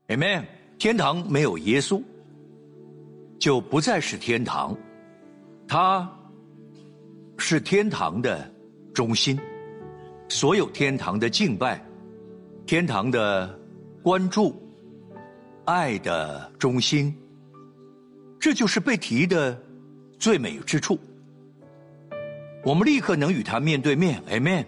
Amen。天堂没有耶稣，就不再是天堂，它是天堂的中心，所有天堂的敬拜，天堂的关注，爱的中心，这就是被提的最美之处。我们立刻能与他面对面 Amen。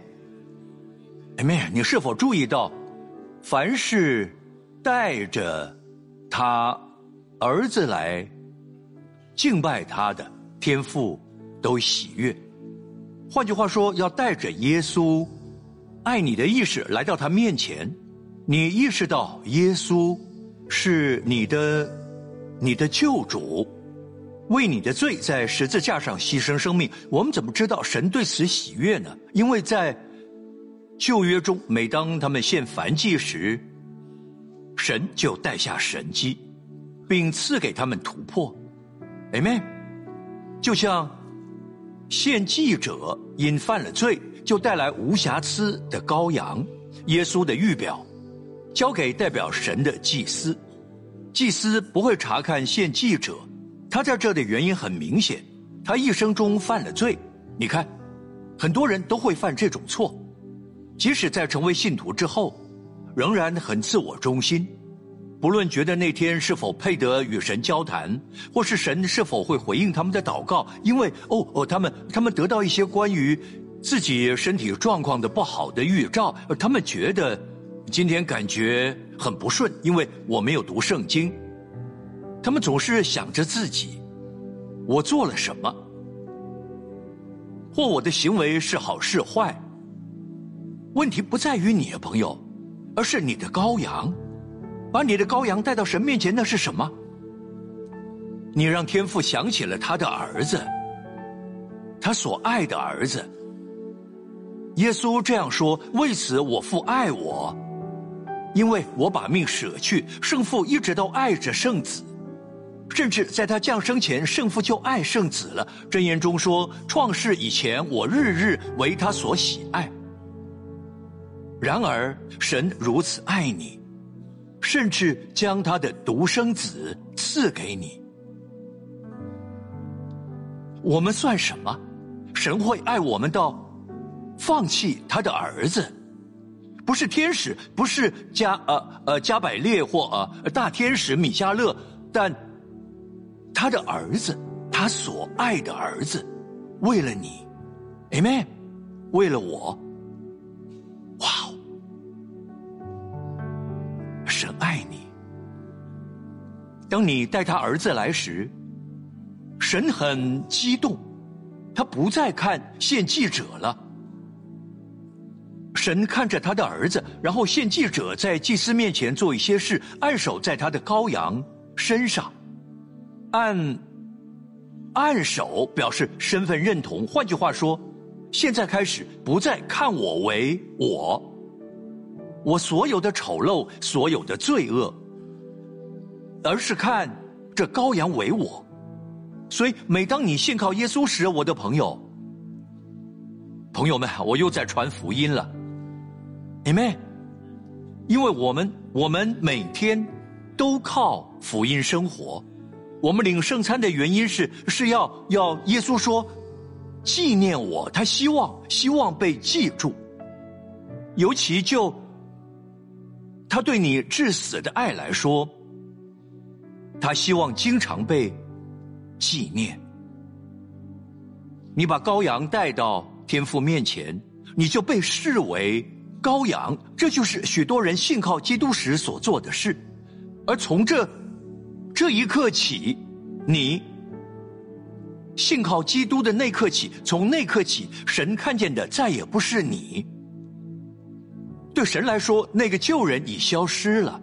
Amen。 你是否注意到，凡是带着他儿子来敬拜他的，天父都喜悦。换句话说，要带着耶稣爱你的意识来到他面前，你意识到耶稣是你的救主，为你的罪在十字架上牺牲生命。我们怎么知道神对此喜悦呢？因为在旧约中，每当他们献燔祭时，神就带下神迹，并赐给他们突破。 Amen。 就像献祭者因犯了罪，就带来无瑕疵的羔羊，耶稣的预表交给代表神的祭司。祭司不会查看献祭者，他在这的原因很明显，他一生中犯了罪。你看，很多人都会犯这种错，即使在成为信徒之后，仍然很自我中心，不论觉得那天是否配得与神交谈，或是神是否会回应他们的祷告，因为他们得到一些关于自己身体状况的不好的预兆，而他们觉得今天感觉很不顺，因为我没有读圣经。他们总是想着自己，我做了什么，或我的行为是好是坏。问题不在于你，朋友，而是你的羔羊。把你的羔羊带到神面前，那是什么？你让天父想起了他的儿子，他所爱的儿子。耶稣这样说，为此我父爱我，因为我把命舍去。圣父一直都爱着圣子，甚至在他降生前，圣父就爱圣子了。箴言中说，创世以前，我日日为他所喜爱。然而神如此爱你，甚至将他的独生子赐给你。我们算什么？神会爱我们到放弃他的儿子？不是天使，不是加百列或大天使米迦勒，但他的儿子，他所爱的儿子，为了你 Amen， 为了我。哇，神爱你。当你带他儿子来时，神很激动，他不再看献祭者了。神看着他的儿子，然后献祭者在祭司面前做一些事，按手在他的羔羊身上，按手表示身份认同。换句话说，现在开始不再看我为我所有的丑陋，所有的罪恶，而是看这羔羊为我。所以每当你信靠耶稣时，我的朋友们，我又在传福音了 Amen。 因为我们每天都靠福音生活。我们领圣餐的原因是要耶稣说纪念我，他希望被记住。尤其就他对你至死的爱来说，他希望经常被纪念。你把羔羊带到天父面前，你就被视为羔羊，这就是许多人信靠基督时所做的事。而从这一刻起，你信靠基督的那刻起，从那刻起，神看见的再也不是你。对神来说，那个旧人已消失了。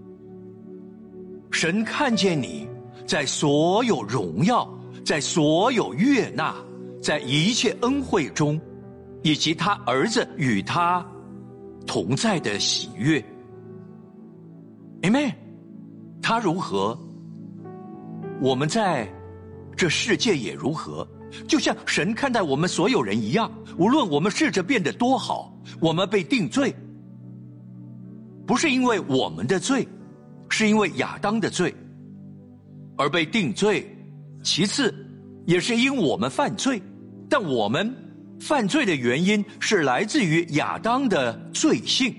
神看见你在所有荣耀，在所有悦纳，在一切恩惠中，以及他儿子与他同在的喜悦。 Amen。 他如何，我们在这世界也如何。就像神看待我们所有人一样，无论我们试着变得多好，我们被定罪不是因为我们的罪， 是因为亚当的罪而被定罪，其次也是因我们犯罪，但我们犯罪的原因是来自于亚当的罪性。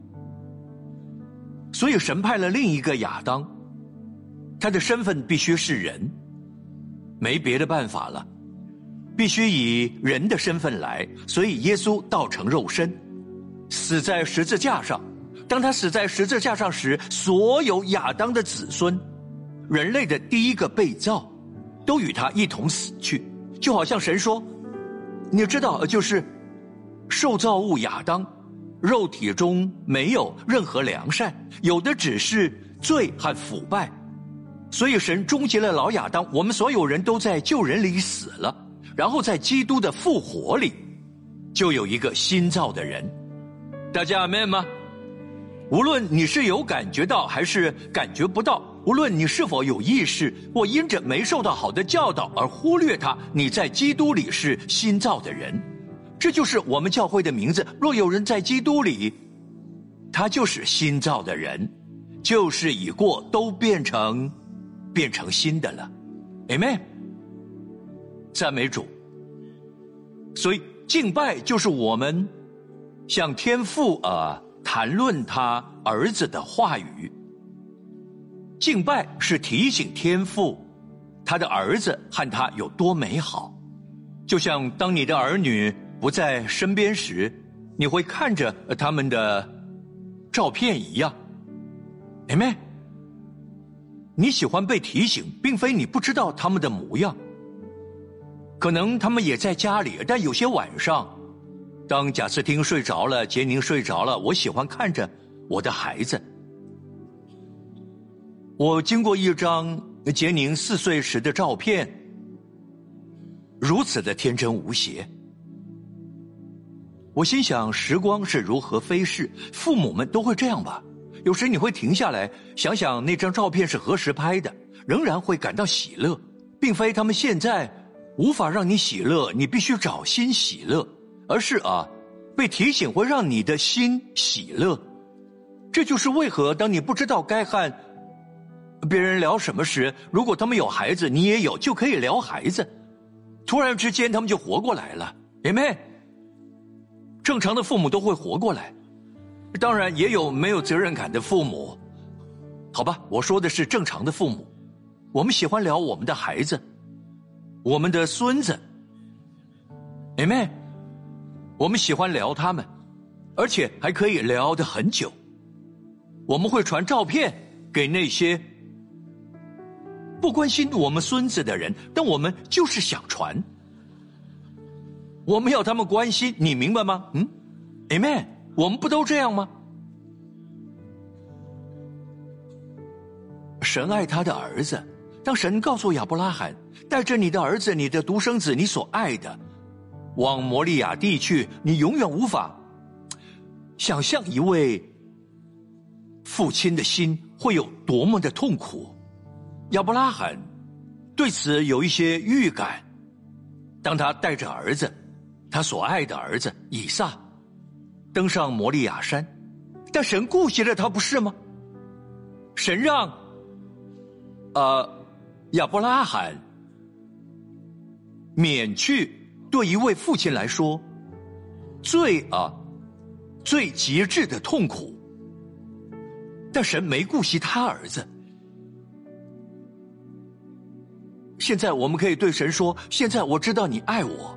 所以神派了另一个亚当，他的身份必须是人，没别的办法了，必须以人的身份来，所以耶稣道成肉身，死在十字架上。当他死在十字架上时，所有亚当的子孙，人类的第一个被造，都与他一同死去。就好像神说，你知道，就是受造物亚当肉体中没有任何良善，有的只是罪和腐败，所以神终结了老亚当，我们所有人都在旧人里死了，然后在基督的复活里就有一个新造的人。大家阿们吗？无论你是有感觉到还是感觉不到，无论你是否有意识或因着没受到好的教导而忽略它，你在基督里是新造的人。这就是我们教会的名字，若有人在基督里，他就是新造的人，旧事已过，都变成新的了。 Amen， 赞美主。所以敬拜就是我们向天父谈论他儿子的话语，敬拜是提醒天父他的儿子和他有多美好。就像当你的儿女不在身边时，你会看着他们的照片一样。Amen。你喜欢被提醒，并非你不知道他们的模样，可能他们也在家里，但有些晚上，当贾斯汀睡着了，杰宁睡着了，我喜欢看着我的孩子。我经过一张杰宁4岁时的照片，如此的天真无邪。我心想，时光是如何飞逝，父母们都会这样吧。有时你会停下来想想那张照片是何时拍的，仍然会感到喜乐，并非他们现在无法让你喜乐，你必须找新喜乐，而是被提醒会让你的心喜乐。这就是为何当你不知道该和别人聊什么时，如果他们有孩子，你也有，就可以聊孩子，突然之间他们就活过来了。Amen。正常的父母都会活过来，当然也有没有责任感的父母，好吧，我说的是正常的父母。我们喜欢聊我们的孩子，我们的孙子。Amen。我们喜欢聊他们，而且还可以聊得很久。我们会传照片给那些不关心我们孙子的人，但我们就是想传。我们要他们关心，你明白吗？Amen。我们不都这样吗？神爱他的儿子，当神告诉亚伯拉罕，带着你的儿子，你的独生子，你所爱的，往摩利亚地去，你永远无法想象一位父亲的心会有多么的痛苦。亚伯拉罕对此有一些预感，当他带着儿子，他所爱的儿子以撒登上摩利亚山，但神顾惜了他，不是吗？神让亚伯拉罕免去对一位父亲来说最极致的痛苦，但神没顾惜他儿子。现在我们可以对神说，现在我知道你爱我，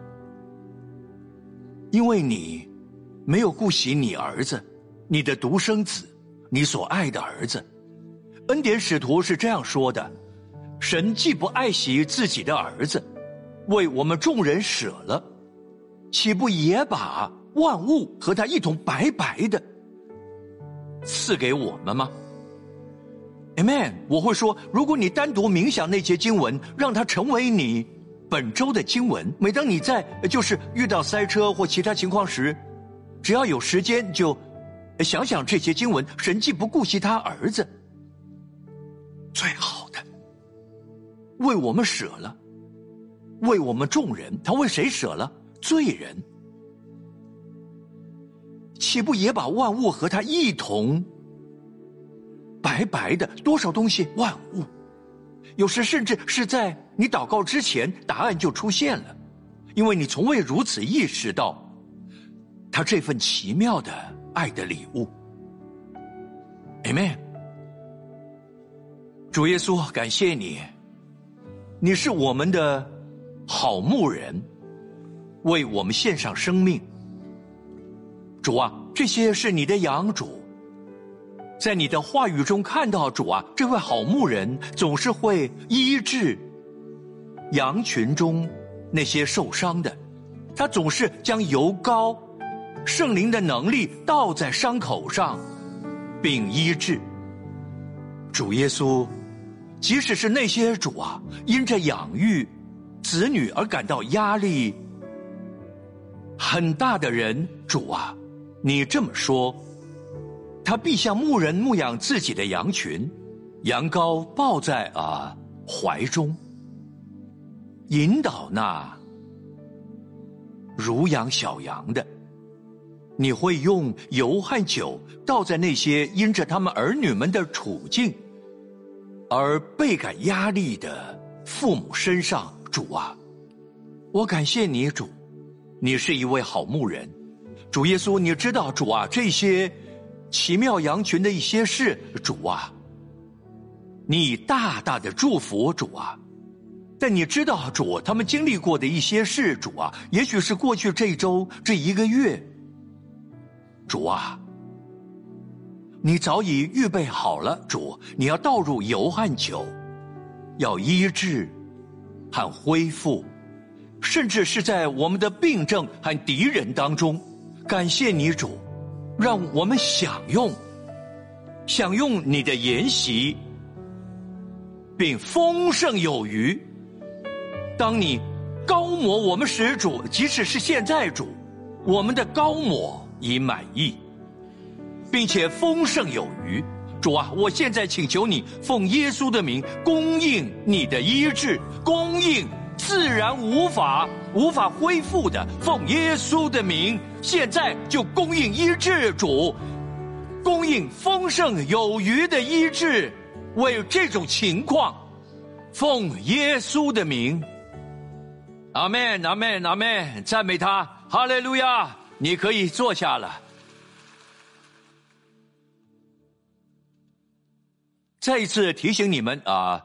因为你没有顾惜你儿子，你的独生子，你所爱的儿子。恩典使徒是这样说的，神既不爱惜自己的儿子，为我们众人舍了，岂不也把万物和他一同白白的赐给我们吗？ Amen。 我会说，如果你单独冥想那节经文，让它成为你本周的经文，每当你在就是遇到塞车或其他情况时，只要有时间就想想这些经文。神既不顾惜他儿子，最好的为我们舍了，为我们众人，他为谁舍了？罪人，岂不也把万物和他一同白白的，多少东西，万物。有时甚至是在你祷告之前，答案就出现了，因为你从未如此意识到他这份奇妙的爱的礼物。Amen。主耶稣，感谢你，你是我们的好牧人，为我们献上生命。主啊，这些是你的羊。主，在你的话语中看到，主啊，这位好牧人总是会医治羊群中那些受伤的，他总是将油膏、圣灵的能力倒在伤口上，并医治。主耶稣，即使是那些主啊，因着养育子女而感到压力很大的人，主啊，你这么说，他必像牧人牧养自己的羊群，羊羔抱在怀中，引导那乳养小羊的。你会用油和酒倒在那些因着他们儿女们的处境而倍感压力的父母身上。主啊，我感谢你。主，你是一位好牧人。主耶稣，你知道，主啊，这些奇妙羊群的一些事，主啊，你大大的祝福。主啊，但你知道，主，他们经历过的一些事，主啊，也许是过去这一周、这一个月，主啊，你早已预备好了。主，你要倒入油和酒，要医治和恢复，甚至是在我们的病症和敌人当中。感谢你，主，让我们享用你的筵席，并丰盛有余。当你膏抹我们时，主，即使是现在，主，我们的膏抹已满意，并且丰盛有余。主啊，我现在请求你奉耶稣的名供应你的医治，供应自然无法恢复的，奉耶稣的名现在就供应医治。主，供应丰盛有余的医治，为这种情况奉耶稣的名。阿们，阿们，阿们，赞美他，哈利路亚。你可以坐下了。再一次提醒你们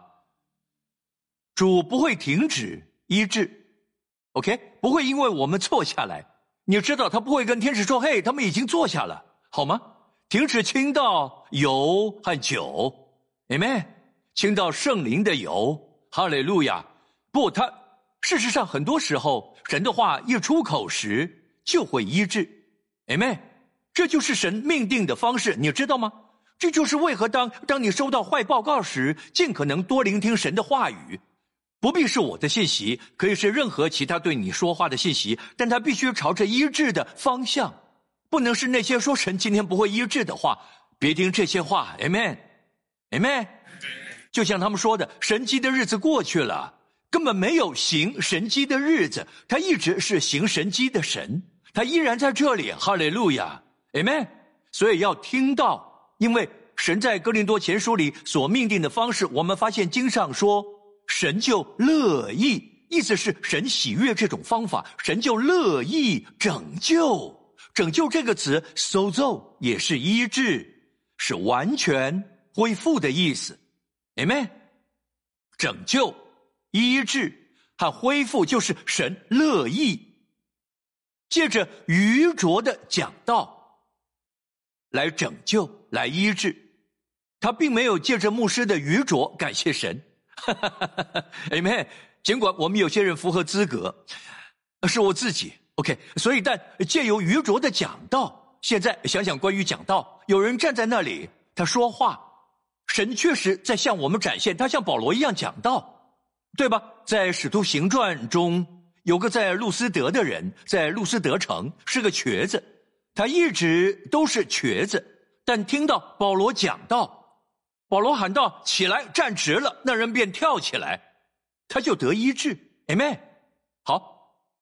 主不会停止医治 ，OK， 不会因为我们坐下来，你知道他不会跟天使说，嘿，他们已经坐下了，好吗？停止倾倒油和酒 ，Amen， 倾倒圣灵的油，哈利路亚。不，他事实上很多时候神的话一出口时就会医治 ，Amen， 这就是神命定的方式，你知道吗？这就是为何当你收到坏报告时，尽可能多聆听神的话语。不必是我的信息，可以是任何其他对你说话的信息，但它必须朝着医治的方向，不能是那些说神今天不会医治的话。别听这些话 ，Amen， Amen。就像他们说的，神迹的日子过去了，根本没有行神迹的日子，他一直是行神迹的神，他依然在这里，哈利路亚 ，Amen。所以要听到。因为神在哥林多前书里所命定的方式，我们发现经上说神就乐意，意思是神喜悦这种方法，神就乐意拯救。拯救这个词 sozo 也是医治，是完全恢复的意思。 Amen。 拯救、医治和恢复就是神乐意借着愚拙的讲道来拯救、来医治，他并没有借着牧师的愚拙，感谢神。Amen。 尽管我们有些人符合资格，是我自己 OK， 所以但借由愚拙的讲道，现在想想关于讲道，有人站在那里他说话，神确实在向我们展现他像保罗一样讲道，对吧？在使徒行传中有个在路斯德的人，在路斯德城是个瘸子，他一直都是瘸子，但听到保罗讲道，保罗喊道起来站直了，那人便跳起来，他就得医治。 Amen。 好，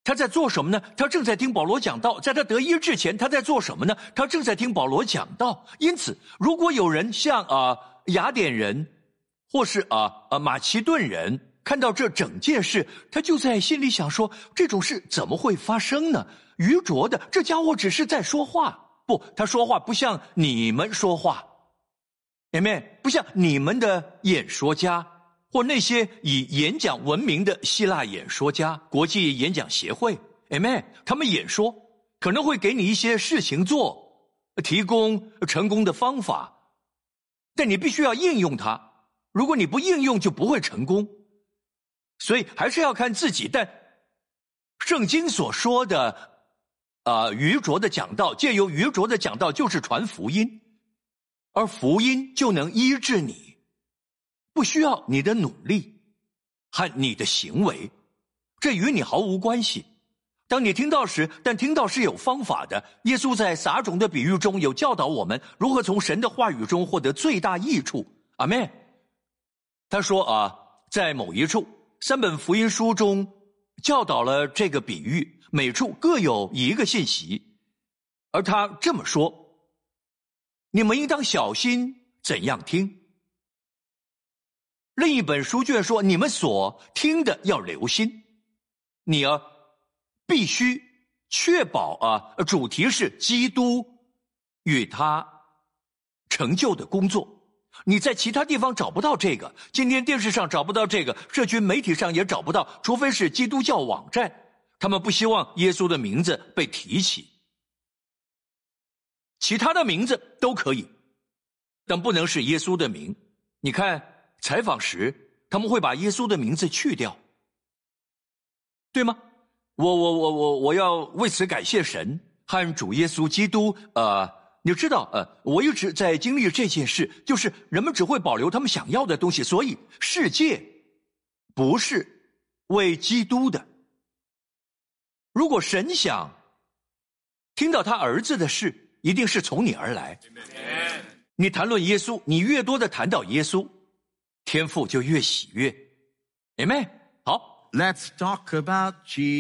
他在做什么呢？他正在听保罗讲道。在他得医治前，他在做什么呢？他正在听保罗讲道。因此，如果有人像雅典人或是马其顿人看到这整件事，他就在心里想说，这种事怎么会发生呢？愚拙的，这家伙只是在说话。不，他说话不像你们说话，姐妹，不像你们的演说家或那些以演讲闻名的希腊演说家、国际演讲协会，他们演说可能会给你一些事情做，提供成功的方法，但你必须要应用它。如果你不应用，就不会成功。所以还是要看自己。但圣经所说的愚拙的讲道，借由愚拙的讲道就是传福音，而福音就能医治你，不需要你的努力和你的行为，这与你毫无关系。当你听到时，但听到是有方法的。耶稣在撒种的比喻中有教导我们如何从神的话语中获得最大益处。阿们。他说在某一处3本福音书中教导了这个比喻，每处各有一个信息，而他这么说：你们应当小心怎样听。另一本书卷说，你们所听的要留心。你必须确保主题是基督与他成就的工作。你在其他地方找不到这个，今天电视上找不到这个，社群媒体上也找不到，除非是基督教网站，他们不希望耶稣的名字被提起。其他的名字都可以，但不能是耶稣的名。你看采访时他们会把耶稣的名字去掉，对吗？我要为此感谢神和主耶稣基督。你知道我一直在经历这件事，就是人们只会保留他们想要的东西，所以世界不是为基督的。如果神想听到他儿子的事，一定是从你而来。你谈论耶稣，你越多的谈到耶稣，天父就越喜悦。Amen。 好， Let's talk about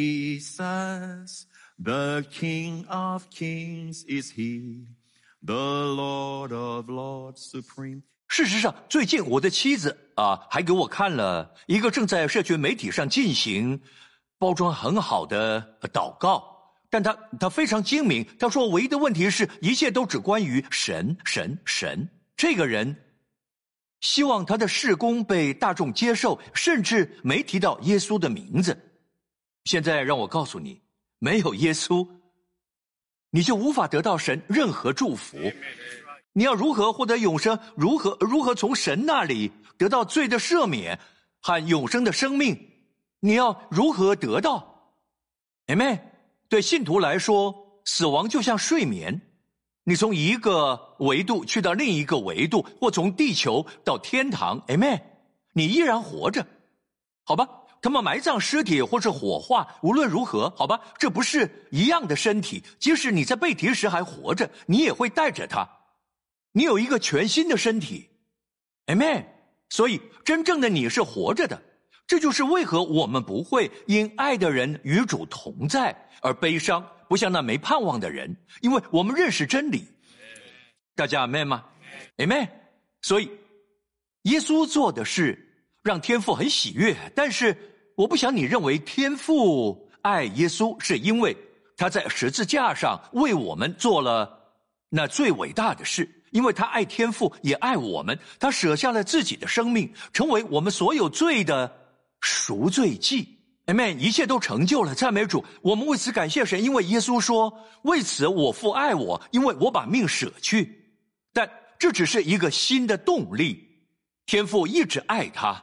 Jesus. The King of Kings is He, the Lord of Lords supreme. 事实上，最近我的妻子还给我看了一个正在社群媒体上进行包装很好的祷告，但他非常精明。他说唯一的问题是一切都只关于神。这个人希望他的事工被大众接受，甚至没提到耶稣的名字。现在让我告诉你，没有耶稣，你就无法得到神任何祝福。你要如何获得永生？如何从神那里得到罪的赦免和永生的生命？你要如何得到？ Amen。 对信徒来说，死亡就像睡眠，你从一个维度去到另一个维度，或从地球到天堂。 Amen。 你依然活着，好吧？他们埋葬尸体或是火化，无论如何，好吧，这不是一样的身体。即使你在被提时还活着，你也会带着它。你有一个全新的身体。 Amen。 所以真正的你是活着的。这就是为何我们不会因爱的人与主同在而悲伤，不像那没盼望的人，因为我们认识真理。大家 Amen 吗？ Amen。 所以耶稣做的事让天父很喜悦，但是我不想你认为天父爱耶稣是因为他在十字架上为我们做了那最伟大的事，因为他爱天父也爱我们，他舍下了自己的生命，成为我们所有罪的赎罪祭。 Amen。 一切都成就了，赞美主。我们为此感谢神，因为耶稣说，为此我父爱我，因为我把命舍去。但这只是一个新的动力，天父一直爱他。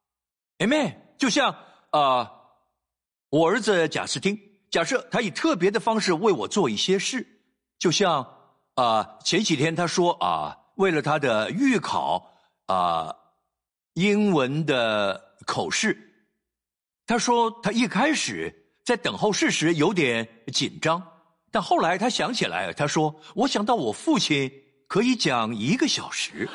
Amen。 就像我儿子贾斯汀，假设他以特别的方式为我做一些事，就像前几天他说为了他的预考英文的口试，他说他一开始在等候试时有点紧张，但后来他想起来，他说我想到我父亲可以讲1个小时。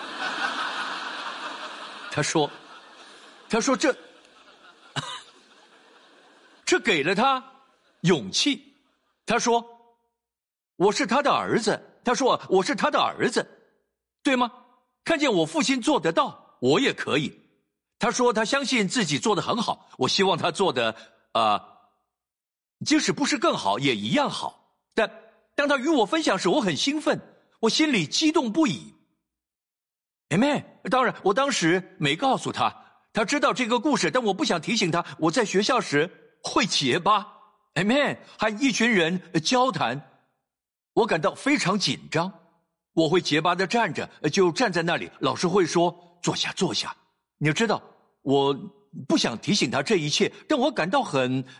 他说这给了他勇气。他说我是他的儿子，他说我是他的儿子，对吗？看见我父亲做得到，我也可以。他说他相信自己做得很好，我希望他做的即使不是更好也一样好。但当他与我分享时，我很兴奋，我心里激动不已。Amen。 当然我当时没告诉他，他知道这个故事，但我不想提醒他我在学校时会结巴。Amen。 和一群人交谈，我感到非常紧张，我会结巴地站着，就站在那里，老师会说坐下坐下。你知道我不想提醒他这一切，但我感到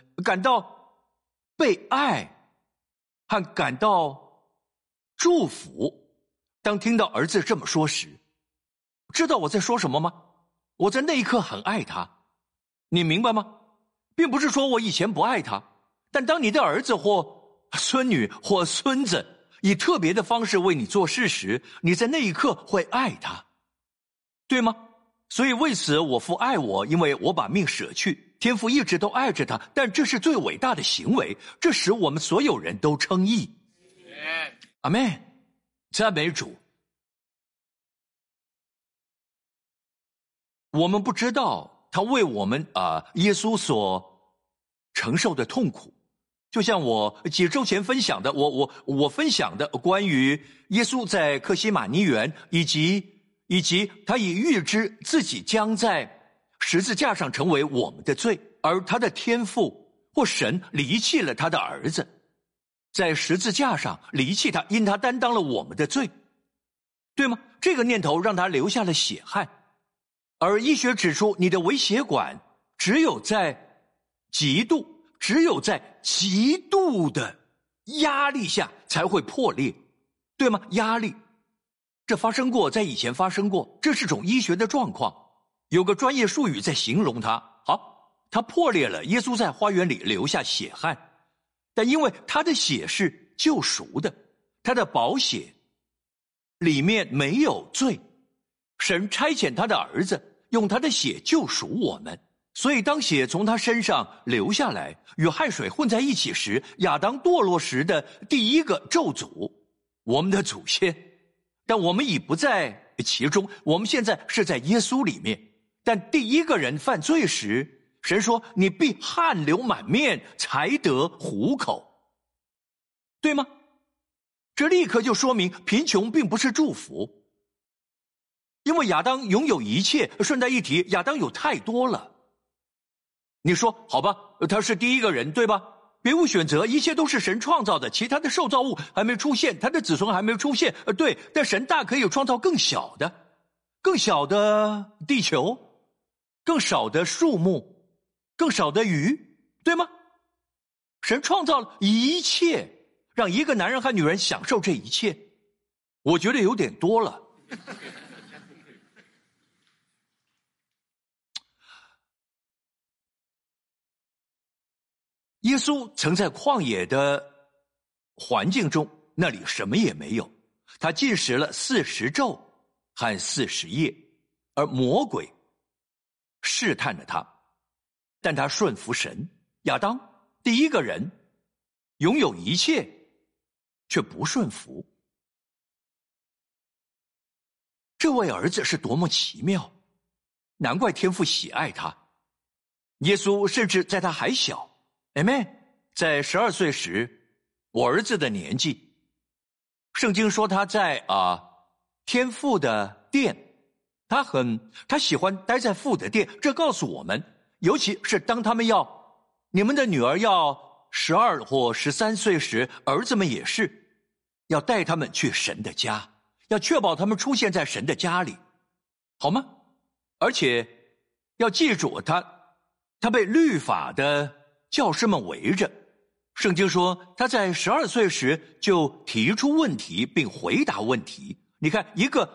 被爱和感到祝福。当听到儿子这么说时，知道我在说什么吗？我在那一刻很爱他，你明白吗？并不是说我以前不爱他，但当你的儿子或孙女或孙子以特别的方式为你做事时，你在那一刻会爱他，对吗？所以为此我父爱我，因为我把命舍去。天父一直都爱着他，但这是最伟大的行为，这使我们所有人都称义。阿们，赞美主。我们不知道他为我们耶稣所承受的痛苦，就像我几周前分享的，我分享的关于耶稣在客西马尼园，以及他已预知自己将在十字架上成为我们的罪，而他的天父或神离弃了他的儿子，在十字架上离弃他，因他担当了我们的罪，对吗？这个念头让他留下了血汗。而医学指出，你的微血管只有在极度的压力下才会破裂，对吗？压力，这发生过，在以前发生过，这是种医学的状况，有个专业术语在形容它。好，它破裂了，耶稣在花园里留下血汗，但因为他的血是救赎的，他的宝血里面没有罪，神差遣他的儿子用他的血救赎我们，所以当血从他身上流下来，与汗水混在一起时，亚当堕落时的第一个咒诅，我们的祖先，但我们已不在其中，我们现在是在耶稣里面。但第一个人犯罪时，神说你必汗流满面才得糊口，对吗？这立刻就说明贫穷并不是祝福，因为亚当拥有一切。顺带一提，亚当有太多了。你说好吧，他是第一个人，对吧？别无选择，一切都是神创造的，其他的受造物还没出现，他的子孙还没出现，对，但神大可以创造更小的地球，更少的树木，更少的鱼，对吗？神创造了一切，让一个男人和女人享受这一切，我觉得有点多了。耶稣曾在旷野的环境中，那里什么也没有，他禁食了40昼和40夜，而魔鬼试探了他，但他顺服神。亚当第一个人拥有一切，却不顺服。这位儿子是多么奇妙，难怪天父喜爱他。耶稣甚至在他还小，Amen， 在12岁时，我儿子的年纪，圣经说他在天父的殿，他喜欢待在父的殿。这告诉我们，尤其是当你们的女儿要12或13岁时，儿子们也是要带他们去神的家，要确保他们出现在神的家里，好吗？而且要记住，他被律法的教师们围着。圣经说他在12岁时就提出问题并回答问题。你看，一个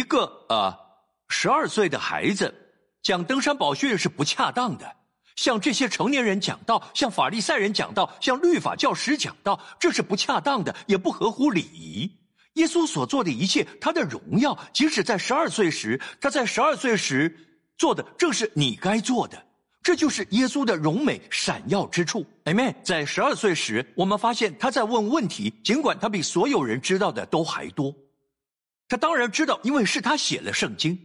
12岁的孩子讲登山宝训是不恰当的，向这些成年人讲道，向法利赛人讲道，向律法教师讲道，这是不恰当的，也不合乎礼仪。耶稣所做的一切，他的荣耀，即使在12岁时，他在12岁时做的正是你该做的。 这就是耶稣的荣美闪耀之处。Amen。在12岁时，我们发现他在问问题，尽管他比所有人知道的都还多。他当然知道，因为是他写了圣经。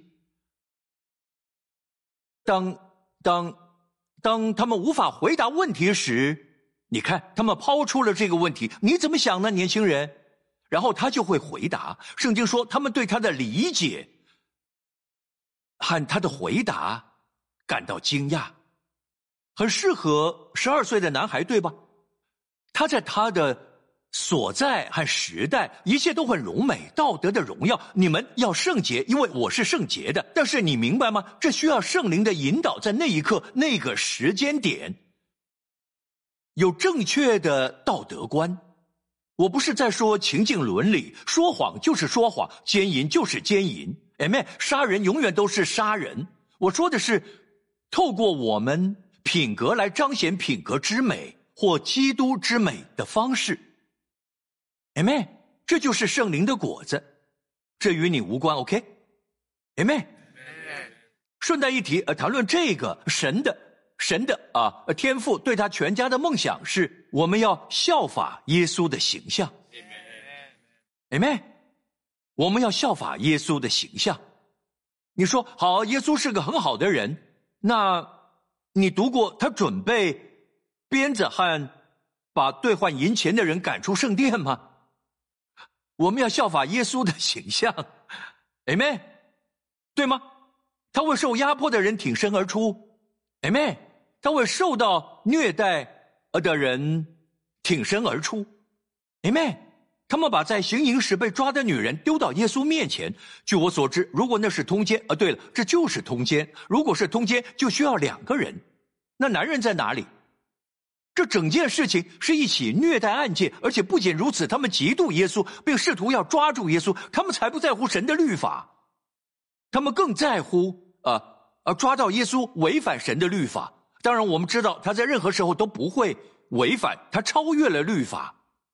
当他们无法回答问题时，你看，他们抛出了这个问题，你怎么想呢，年轻人？然后他就会回答。圣经说，他们对他的理解和他的回答感到惊讶。很适合12岁的男孩，对吧？他在他的所在和时代，一切都很荣美，道德的荣耀。你们要圣洁，因为我是圣洁的。但是你明白吗？这需要圣灵的引导，在那一刻、那个时间点，有正确的道德观。我不是在说情境伦理，说谎就是说谎，奸淫就是奸淫。Amen。杀人永远都是杀人。我说的是，透过我们品格来彰显品格之美或基督之美的方式。Amen。这就是圣灵的果子，这与你无关。 OK。 Amen。 顺带一提，谈论这个神的天父对他全家的梦想是，我们要效法耶稣的形象。 Amen。 我们要效法耶稣的形象。你说好，耶稣是个很好的人，那你读过他准备鞭子和把兑换银钱的人赶出圣殿吗？我们要效法耶稣的形象。 Amen。 对吗？他为受压迫的人挺身而出。 Amen。 他为受到虐待的人挺身而出。 Amen。 他们把在行淫时被抓的女人丢到耶稣面前。据我所知，如果那是通奸，对了，这就是通奸。如果是通奸，就需要2个人。那男人在哪里？这整件事情是一起虐待案件，而且不仅如此，他们嫉妒耶稣，并试图要抓住耶稣。他们才不在乎神的律法，他们更在乎抓到耶稣违反神的律法。当然我们知道他在任何时候都不会违反，他超越了律法。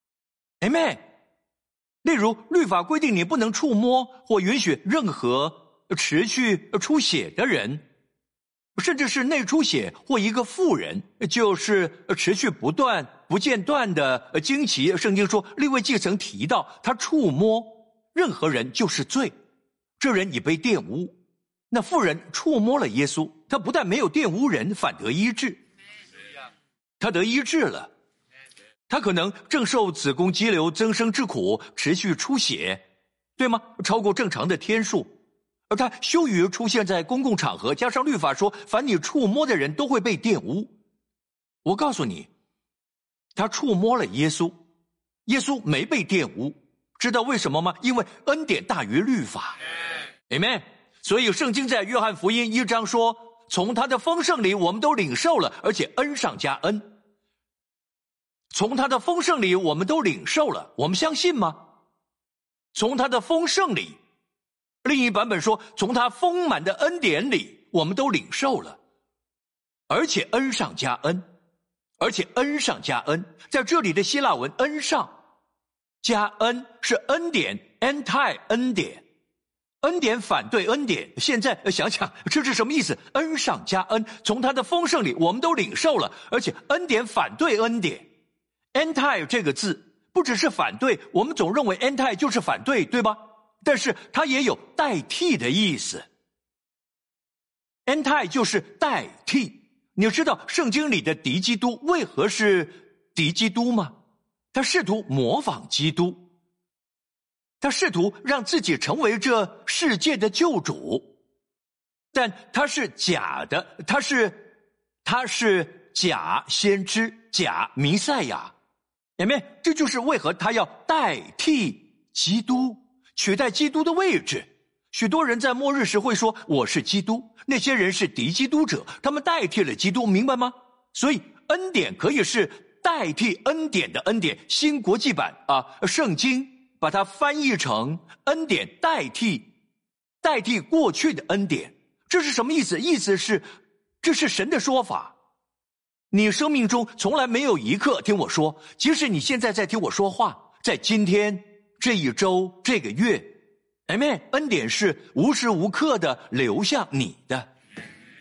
Amen。 例如律法规定你不能触摸或允许任何持续出血的人，甚至是内出血或一个妇人，就是持续不间断的经期。圣经说，利未记曾提到，他触摸任何人就是罪，这人已被玷污。那妇人触摸了耶稣，他不但没有玷污人，反得医治。他得医治了。他可能正受子宫肌瘤增生之苦，持续出血，对吗？超过正常的天数。而他羞于出现在公共场合，加上律法说，凡你触摸的人都会被玷污。我告诉你，他触摸了耶稣，耶稣没被玷污。知道为什么吗？因为恩典大于律法。 Amen。 所以圣经在约翰福音1章说，从他的丰盛里我们都领受了，而且恩上加恩。从他的丰盛里我们都领受了，我们相信吗？从他的丰盛里，另一版本说，从他丰满的恩典里我们都领受了，而且恩上加恩，而且恩上加恩。在这里的希腊文恩上加恩是恩典 anti 恩典，恩典反对恩典。现在想想这是什么意思？恩上加恩，从他的丰盛里我们都领受了，而且恩典反对恩典。anti 这个字不只是反对，我们总认为 anti 就是反对，对吧？但是它也有代替的意思。anti 就是代替。你知道圣经里的敌基督为何是敌基督吗？他试图模仿基督，他试图让自己成为这世界的救主，但他是假的，他是假先知，假弥赛亚。Amen。 这就是为何他要代替基督，取代基督的位置。许多人在末日时会说，我是基督，那些人是敌基督者，他们代替了基督，明白吗？所以恩典可以是代替恩典的恩典。新国际版圣经把它翻译成恩典代替过去的恩典。这是什么意思？意思是这是神的说法。你生命中从来没有一刻，听我说，即使你现在在听我说话，在今天这一周这个月，Amen， 恩典是无时无刻的流向你的。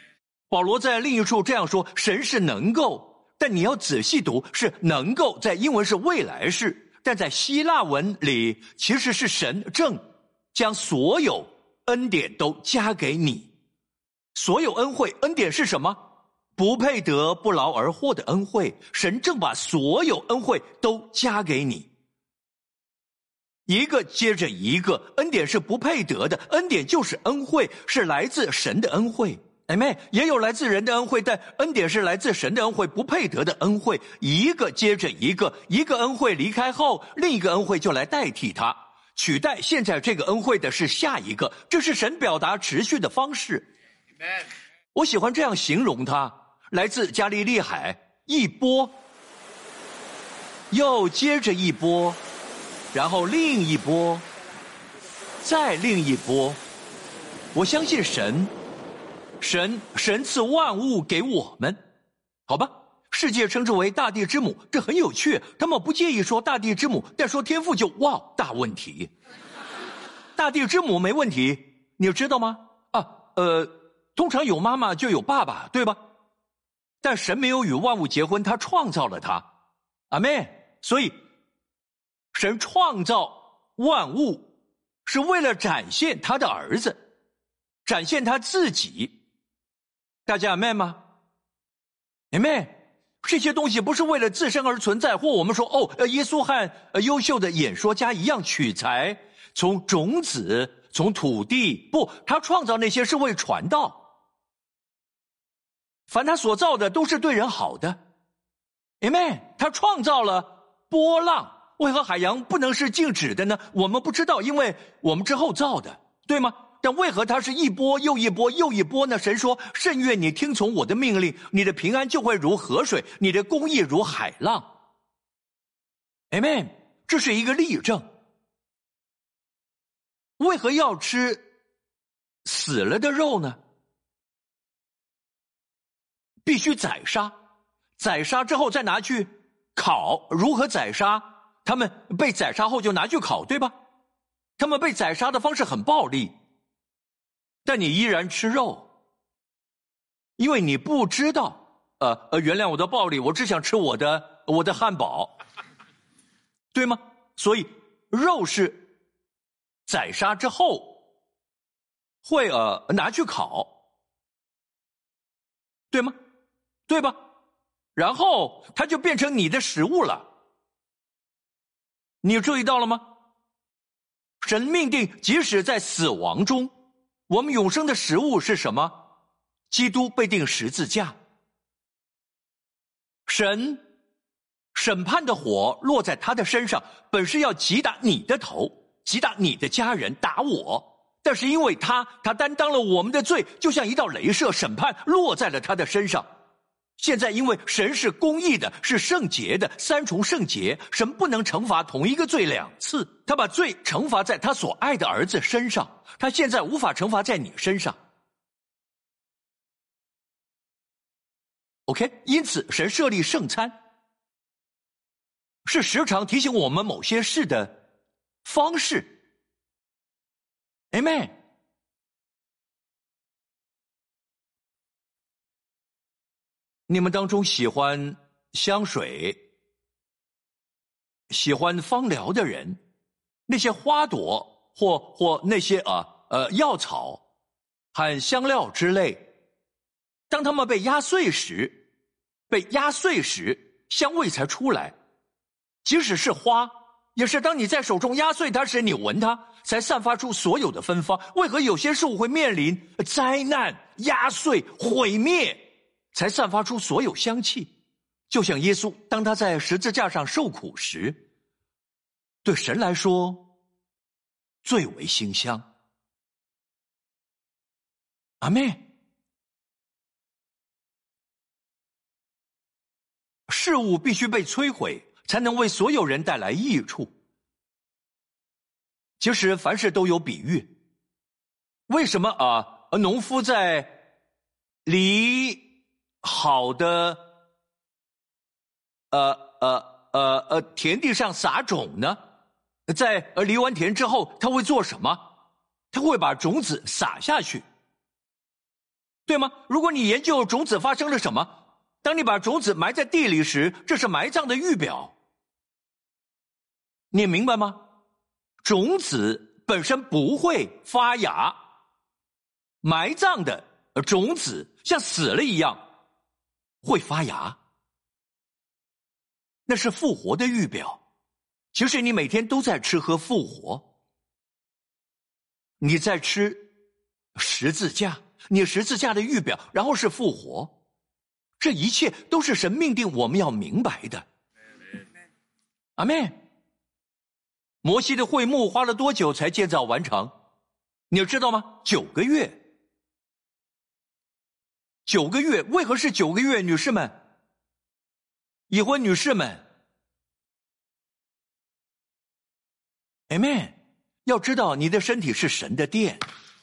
保罗在另一处这样说，神是能够，但你要仔细读，是能够，在英文是未来式，但在希腊文里其实是神正将所有恩典都加给你。所有恩惠，恩典是什么？不配得不劳而获的恩惠，神正把所有恩惠都加给你，一个接着一个。恩典是不配得的，恩典就是恩惠，是来自神的恩惠。Amen。也有来自人的恩惠，但恩典是来自神的恩惠，不配得的恩惠，一个接着一个。一个恩惠离开后，另一个恩惠就来代替它，取代现在这个恩惠的是下一个，这是神表达持续的方式。Amen。我喜欢这样形容它，来自加利利海，一波又接着一波，然后另一波，再另一波。我相信神赐万物给我们，好吧？世界称之为大地之母，这很有趣。他们不介意说大地之母，但说天父就哇大问题。大地之母没问题，你知道吗？通常有妈妈就有爸爸，对吧？但神没有与万物结婚，他创造了他。阿们。所以神创造万物是为了展现他的儿子，展现他自己。大家阿们吗？阿们。这些东西不是为了自身而存在，或我们说耶稣和优秀的演说家一样取材，从种子，从土地。不，他创造那些是为传道。凡他所造的都是对人好的。Amen。他创造了波浪，为何海洋不能是静止的呢？我们不知道，因为我们之后造的，对吗？但为何它是一波又一波又一波呢？神说，甚愿你听从我的命令，你的平安就会如河水，你的公义如海浪。Amen。这是一个例证。为何要吃死了的肉呢？必须宰杀，宰杀之后再拿去烤。如何宰杀？他们被宰杀后就拿去烤，对吧？他们被宰杀的方式很暴力，但你依然吃肉，因为你不知道。原谅我的暴力，我只想吃我的汉堡，对吗？所以肉是宰杀之后会拿去烤，对吗？对吧？然后它就变成你的食物了。你注意到了吗？神命定，即使在死亡中，我们永生的食物是什么？基督被钉十字架。神审判的火落在他的身上，本是要击打你的头，击打你的家人，打我。但是因为他担当了我们的罪，就像一道雷射，审判落在了他的身上。现在因为神是公义的，是圣洁的，三重圣洁，神不能惩罚同一个罪两次，他把罪惩罚在他所爱的儿子身上，他现在无法惩罚在你身上。OK， 因此神设立圣餐，是时常提醒我们某些事的方式。Amen。你们当中喜欢香水、喜欢芳疗的人，那些花朵或那些药草和香料之类，当它们被压碎时，香味才出来。即使是花，也是当你在手中压碎它时，你闻它，才散发出所有的芬芳。为何有些事物会面临灾难、压碎、毁灭，才散发出所有香气？就像耶稣，当他在十字架上受苦时，对神来说最为馨香。阿们。事物必须被摧毁，才能为所有人带来益处。其实凡事都有比喻。为什么农夫在离好的田地上撒种呢？在犁完田之后，他会做什么？他会把种子撒下去。 对吗？如果你研究种子发生了什么，当你把种子埋在地里时，这是埋葬的预表。你明白吗？种子本身不会发芽，埋葬的种子像死了一样会发芽，那是复活的预表。其实你每天都在吃喝复活，你在吃十字架，你十字架的预表，然后是复活，这一切都是神命定我们要明白的。阿们。摩西的会幕花了多久才建造完成？你知道吗？9个月。9个月，为何是9个月？女士们，已婚女士们 Amen。 要知道你的身体是神的殿。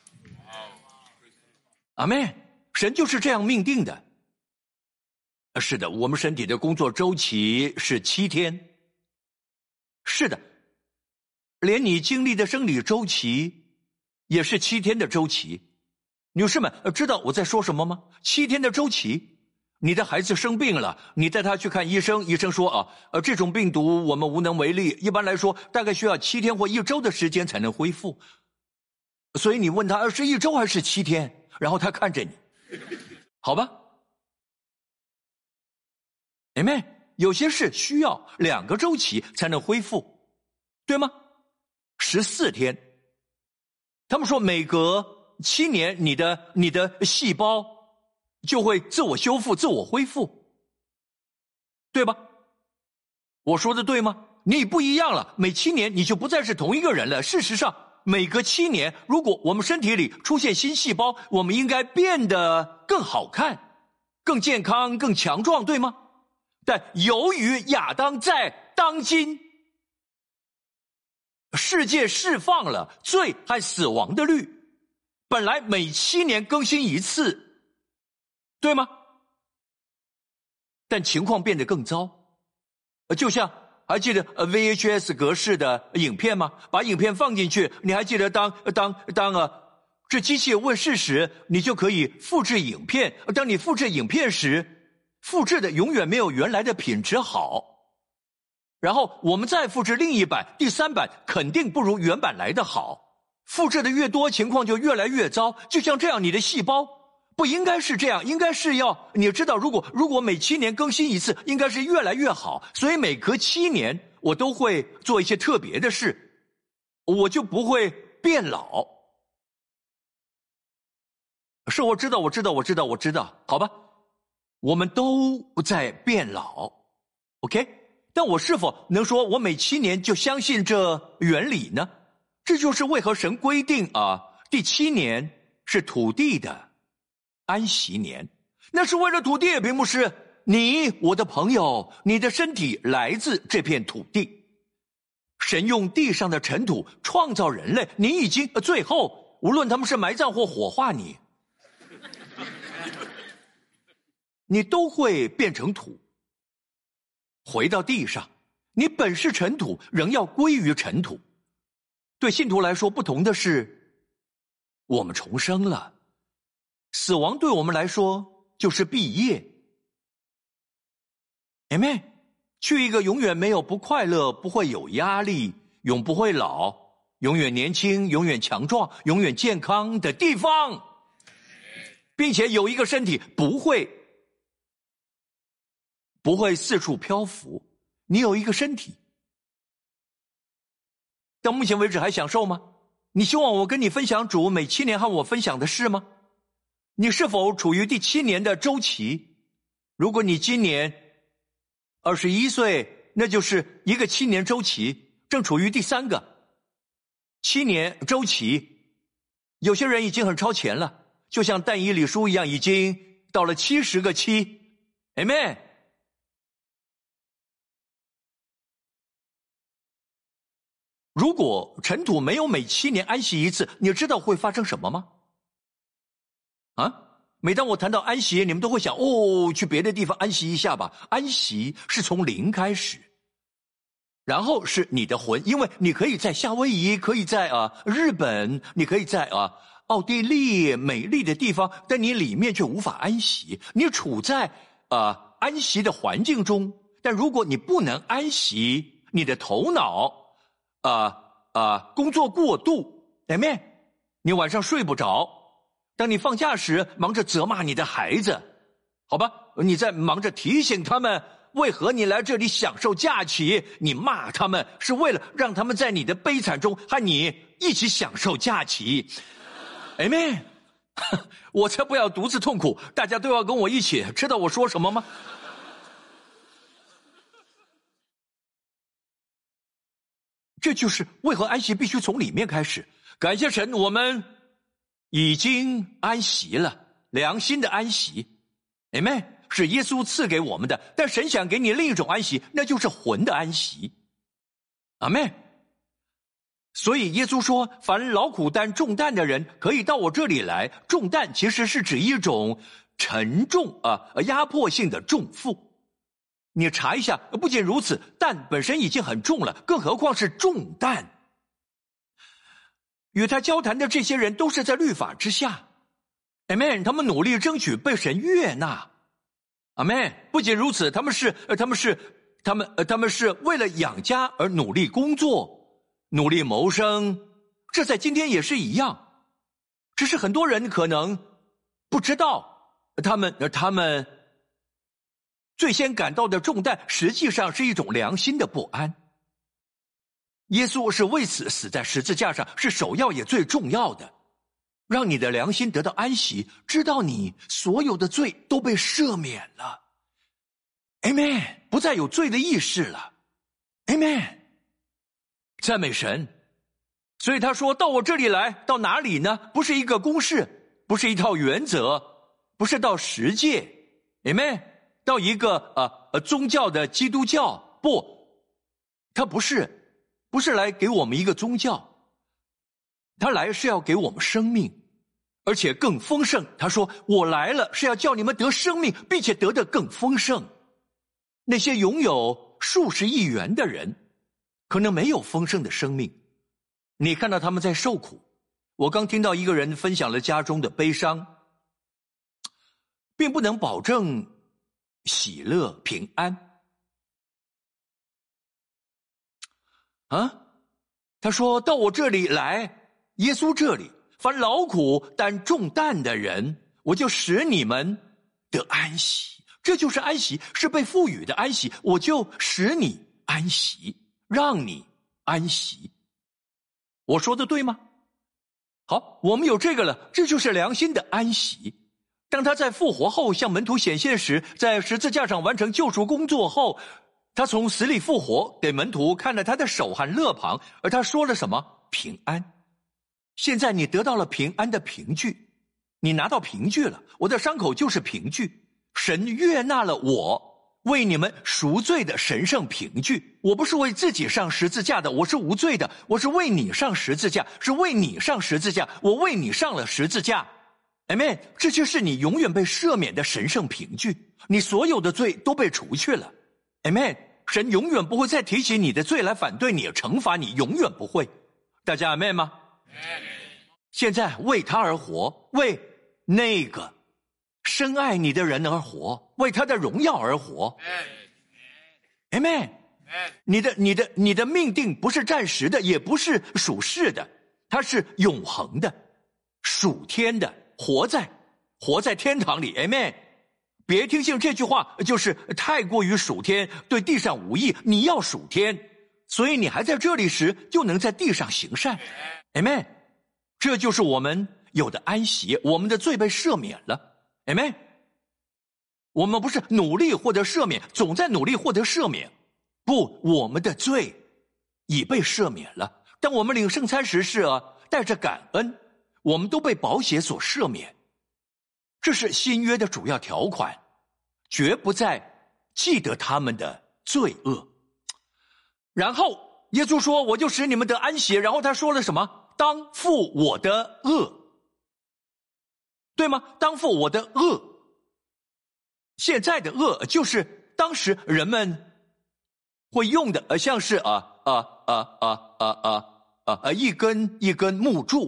阿们。神就是这样命定的。是的，我们身体的工作周期是7天。是的，连你经历的生理周期也是7天的周期。女士们，知道我在说什么吗？7天的周期。你的孩子生病了，你带他去看医生，医生说这种病毒我们无能为力，一般来说大概需要7天或1周的时间才能恢复。所以你问他是1周还是7天，然后他看着你，好吧？Amen。有些事需要2个周期才能恢复，对吗？14天。他们说每隔7年你的细胞就会自我修复、自我恢复，对吧？我说的对吗？你不一样了，每7年你就不再是同一个人了。事实上，每隔7年，如果我们身体里出现新细胞，我们应该变得更好看、更健康、更强壮，对吗？但由于亚当在当今世界释放了罪和死亡的律，本来每7年更新一次，对吗？但情况变得更糟。就像还记得VHS 格式的影片吗？把影片放进去，你还记得当这机器问世时，你就可以复制影片。当你复制影片时，复制的永远没有原来的品质好。然后我们再复制另一版，第3版肯定不如原版来的好。复制的越多，情况就越来越糟。就像这样，你的细胞不应该是这样，应该是要你知道，如果每7年更新一次，应该是越来越好。所以每隔7年我都会做一些特别的事，我就不会变老。是我知道，好吧，我们都在变老 OK。 但我是否能说我每7年就相信这原理呢？这就是为何神规定第7年是土地的安息年，那是为了土地。屏幕是你，我的朋友，你的身体来自这片土地。神用地上的尘土创造人类，你已经最后无论他们是埋葬或火化你都会变成土，回到地上。你本是尘土，仍要归于尘土。对信徒来说，不同的是我们重生了，死亡对我们来说就是毕业。 Amen。 去一个永远没有不快乐、不会有压力、永不会老、永远年轻、永远强壮、永远健康的地方，并且有一个身体不会四处漂浮。你有一个身体，到目前为止还享受吗？你希望我跟你分享主每7年和我分享的事吗？你是否处于第7年的周期？如果你今年21岁，那就是一个7年周期，正处于第3个7年周期。有些人已经很超前了，就像但以理书一样，已经到了70个7。 Amen。如果尘土没有每7年安息一次，你知道会发生什么吗？每当我谈到安息，你们都会想去别的地方安息一下吧。安息是从0开始，然后是你的魂，因为你可以在夏威夷，可以在日本，你可以在奥地利美丽的地方，但你里面却无法安息。你处在安息的环境中，但如果你不能安息，你的头脑工作过度，Amen，你晚上睡不着。当你放假时，忙着责骂你的孩子，好吧，你在忙着提醒他们为何你来这里享受假期，你骂他们是为了让他们在你的悲惨中和你一起享受假期。Amen， 我才不要独自痛苦，大家都要跟我一起，知道我说什么吗？这就是为何安息必须从里面开始。感谢神，我们已经安息了，良心的安息。Amen， 是耶稣赐给我们的，但神想给你另一种安息，那就是魂的安息。Amen。所以耶稣说，凡劳苦担重担的人可以到我这里来。重担其实是指一种沉重压迫性的重负。你查一下，不仅如此，担本身已经很重了，更何况是重担。与他交谈的这些人都是在律法之下。Amen， 他们努力争取被神悦纳。Amen， 不仅如此，他们是为了养家而努力工作，努力谋生。这在今天也是一样，只是很多人可能不知道，他们最先感到的重担实际上是一种良心的不安。耶稣是为此死在十字架上，是首要也最重要的，让你的良心得到安息，知道你所有的罪都被赦免了。 Amen， 不再有罪的意识了。 Amen， 赞美神。所以他说，到我这里来，到哪里呢？不是一个公式，不是一套原则，不是到十诫。 Amen， 到一个宗教的基督教，不，他不是来给我们一个宗教，他来是要给我们生命，而且更丰盛。他说，我来了是要叫你们得生命，并且得的更丰盛。那些拥有数十亿元的人可能没有丰盛的生命，你看到他们在受苦。我刚听到一个人分享了家中的悲伤，并不能保证喜乐平安。他说，到我这里来，耶稣这里，凡劳苦担重担的人，我就使你们得安息。这就是安息，是被赋予的安息。我就使你安息，让你安息。我说的对吗？好，我们有这个了，这就是良心的安息。当他在复活后向门徒显现时，在十字架上完成救赎工作后，他从死里复活，给门徒看了他的手和肋旁，而他说了什么？平安。现在你得到了平安的凭据，你拿到凭据了，我的伤口就是凭据。神悦纳了我为你们赎罪的神圣凭据。我不是为自己上十字架的，我是无罪的，我是为你上十字架，是为你上十字架，我为你上了十字架。 Amen， 这就是你永远被赦免的神圣凭据，你所有的罪都被除去了。 Amen， 神永远不会再提起你的罪来反对你惩罚你，永远不会。大家 Amen 吗？ Amen。 现在为他而活，为那个深爱你的人而活，为他的荣耀而活。 Amen。 你的命定不是暂时的，也不是属世的，它是永恒的，属天的，活在天堂里。 Amen。 别听信这句话就是太过于属天，对地上无益。你要属天，所以你还在这里时就能在地上行善。 Amen。 这就是我们有的安息，我们的罪被赦免了。 Amen。 我们不是努力获得赦免，总在努力获得赦免，不，我们的罪已被赦免了。当我们领圣餐时是带着感恩，我们都被宝血所赦免。这是新约的主要条款，绝不再记得他们的罪恶。然后耶稣说，我就使你们得安息。然后他说了什么？当负我的恶，对吗？当负我的恶。现在的恶就是当时人们会用的，像是一根木柱，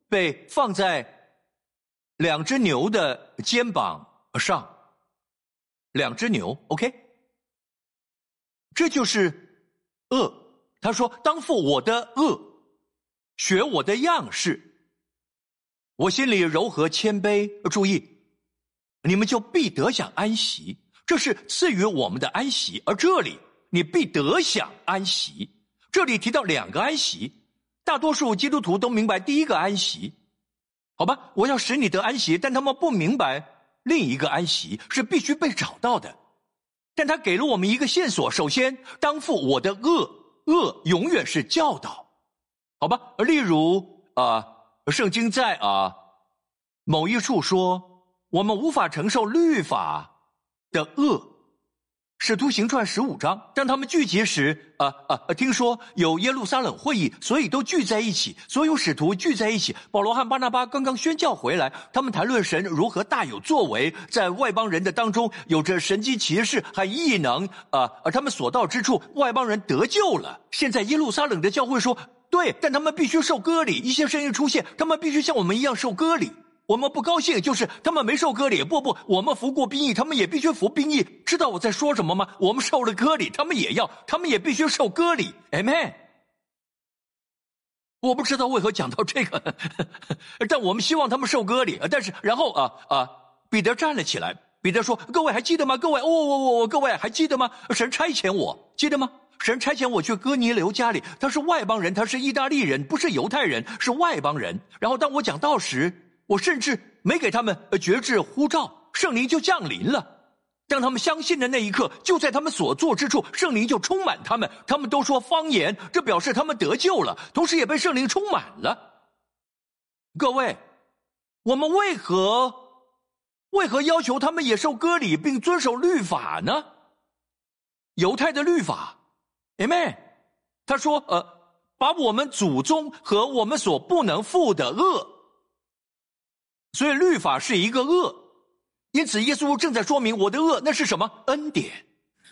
被放在2只牛的肩膀上，2只牛 ，OK， 这就是恶。他说：“当负我的恶，学我的样式，我心里柔和谦卑。”注意，你们就必得享安息。这是赐予我们的安息，而这里你必得享安息。这里提到2个安息，大多数基督徒都明白第一个安息，好吧，我要使你得安息，但他们不明白另一个安息是必须被找到的。但他给了我们一个线索，首先，当负我的恶，恶永远是教导，好吧？例如圣经在某一处说，我们无法承受律法的恶。使徒行传15章，当他们聚集时，听说有耶路撒冷会议，所以都聚在一起，所有使徒聚在一起。保罗和巴拿巴刚刚宣教回来，他们谈论神如何大有作为，在外邦人的当中有着神迹奇事和异能，他们所到之处，外邦人得救了。现在耶路撒冷的教会说，对，但他们必须受割礼。一些声音出现，他们必须像我们一样受割礼。我们不高兴，就是他们没受割礼。不，我们服过兵役，他们也必须服兵役。知道我在说什么吗？我们受了割礼，他们也要，他们也必须受割礼。Amen。我不知道为何讲到这个，但我们希望他们受割礼。但是然后彼得站了起来，彼得说：“各位还记得吗？各位，各位还记得吗？神差遣我，记得吗？神差遣我去哥尼流家里，他是外邦人，他是意大利人，不是犹太人，是外邦人。然后当我讲道时，我甚至没给他们决志呼召，圣灵就降临了。当他们相信的那一刻，就在他们所坐之处，圣灵就充满他们，他们都说方言，这表示他们得救了，同时也被圣灵充满了。各位，我们为何要求他们也受割礼并遵守律法呢？犹太的律法 Amen。 他说把我们祖宗和我们所不能负的恶，所以律法是一个恶，因此耶稣正在说明我的恶那是什么？恩典。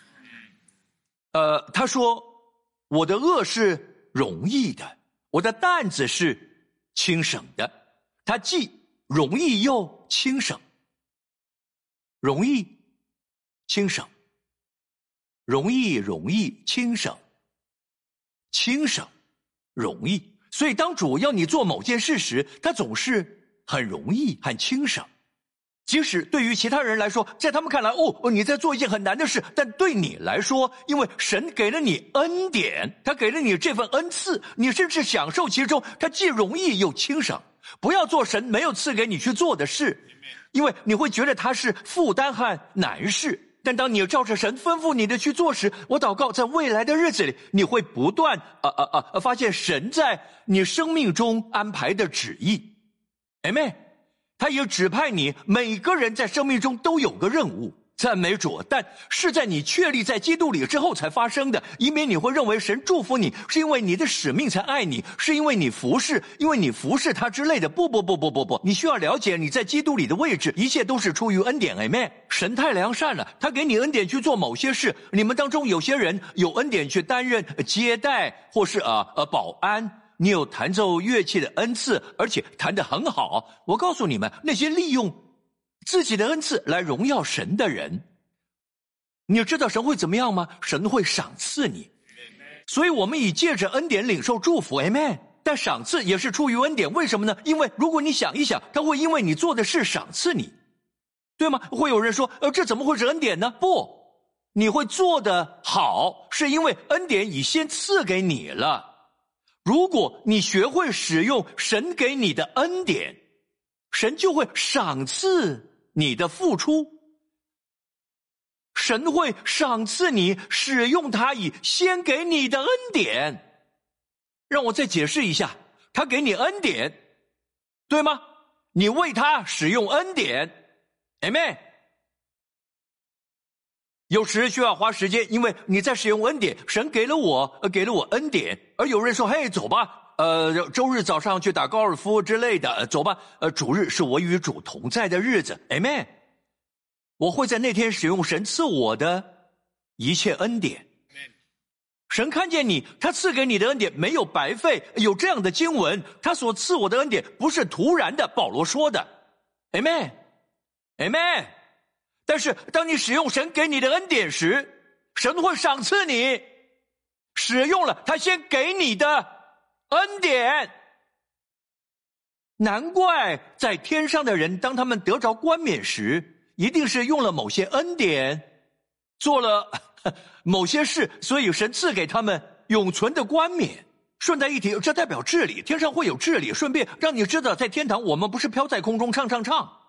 他说我的恶是容易的，我的担子是轻省的。他既容易又轻省，容易轻省，容易轻省，轻省容易。所以当主要你做某件事时，他总是很容易很轻省。即使对于其他人来说，在他们看来你在做一件很难的事，但对你来说，因为神给了你恩典，他给了你这份恩赐，你甚至享受其中，他既容易又轻省。不要做神没有赐给你去做的事，因为你会觉得它是负担和难事。但当你照着神吩咐你的去做时，我祷告在未来的日子里，你会不断发现神在你生命中安排的旨意。Amen。他也指派你，每个人在生命中都有个任务，赞美主，但是在你确立在基督里之后才发生的，以免你会认为神祝福你是因为你的使命才爱你，是因为你服侍他之类的。不，你需要了解你在基督里的位置，一切都是出于恩典。Amen。神太良善了，他给你恩典去做某些事。你们当中有些人有恩典去担任接待或是保安，你有弹奏乐器的恩赐，而且弹得很好。我告诉你们，那些利用自己的恩赐来荣耀神的人，你知道神会怎么样吗？神会赏赐你。所以我们以借着恩典领受祝福 Amen。 但赏赐也是出于恩典，为什么呢？因为如果你想一想，他会因为你做的事赏赐你，对吗？会有人说这怎么会是恩典呢？不，你会做得好是因为恩典已先赐给你了。如果你学会使用神给你的恩典，神就会赏赐你的付出，神会赏赐你使用他已先给你的恩典。让我再解释一下，他给你恩典，对吗？你为他使用恩典 Amen。 有时需要花时间，因为你在使用恩典，神给了我恩典。而有人说，嘿，走吧，周日早上去打高尔夫之类的，走吧，主日是我与主同在的日子 Amen。 我会在那天使用神赐我的一切恩典。 神看见你，他赐给你的恩典没有白费。有这样的经文，他所赐我的恩典不是突然的，保罗说的。Amen， Amen。但是当你使用神给你的恩典时，神会赏赐你使用了他先给你的恩典。难怪在天上的人，当他们得着冠冕时，一定是用了某些恩典，做了某些事，所以神赐给他们永存的冠冕。顺带一提，这代表治理，天上会有治理，顺便让你知道在天堂我们不是飘在空中唱，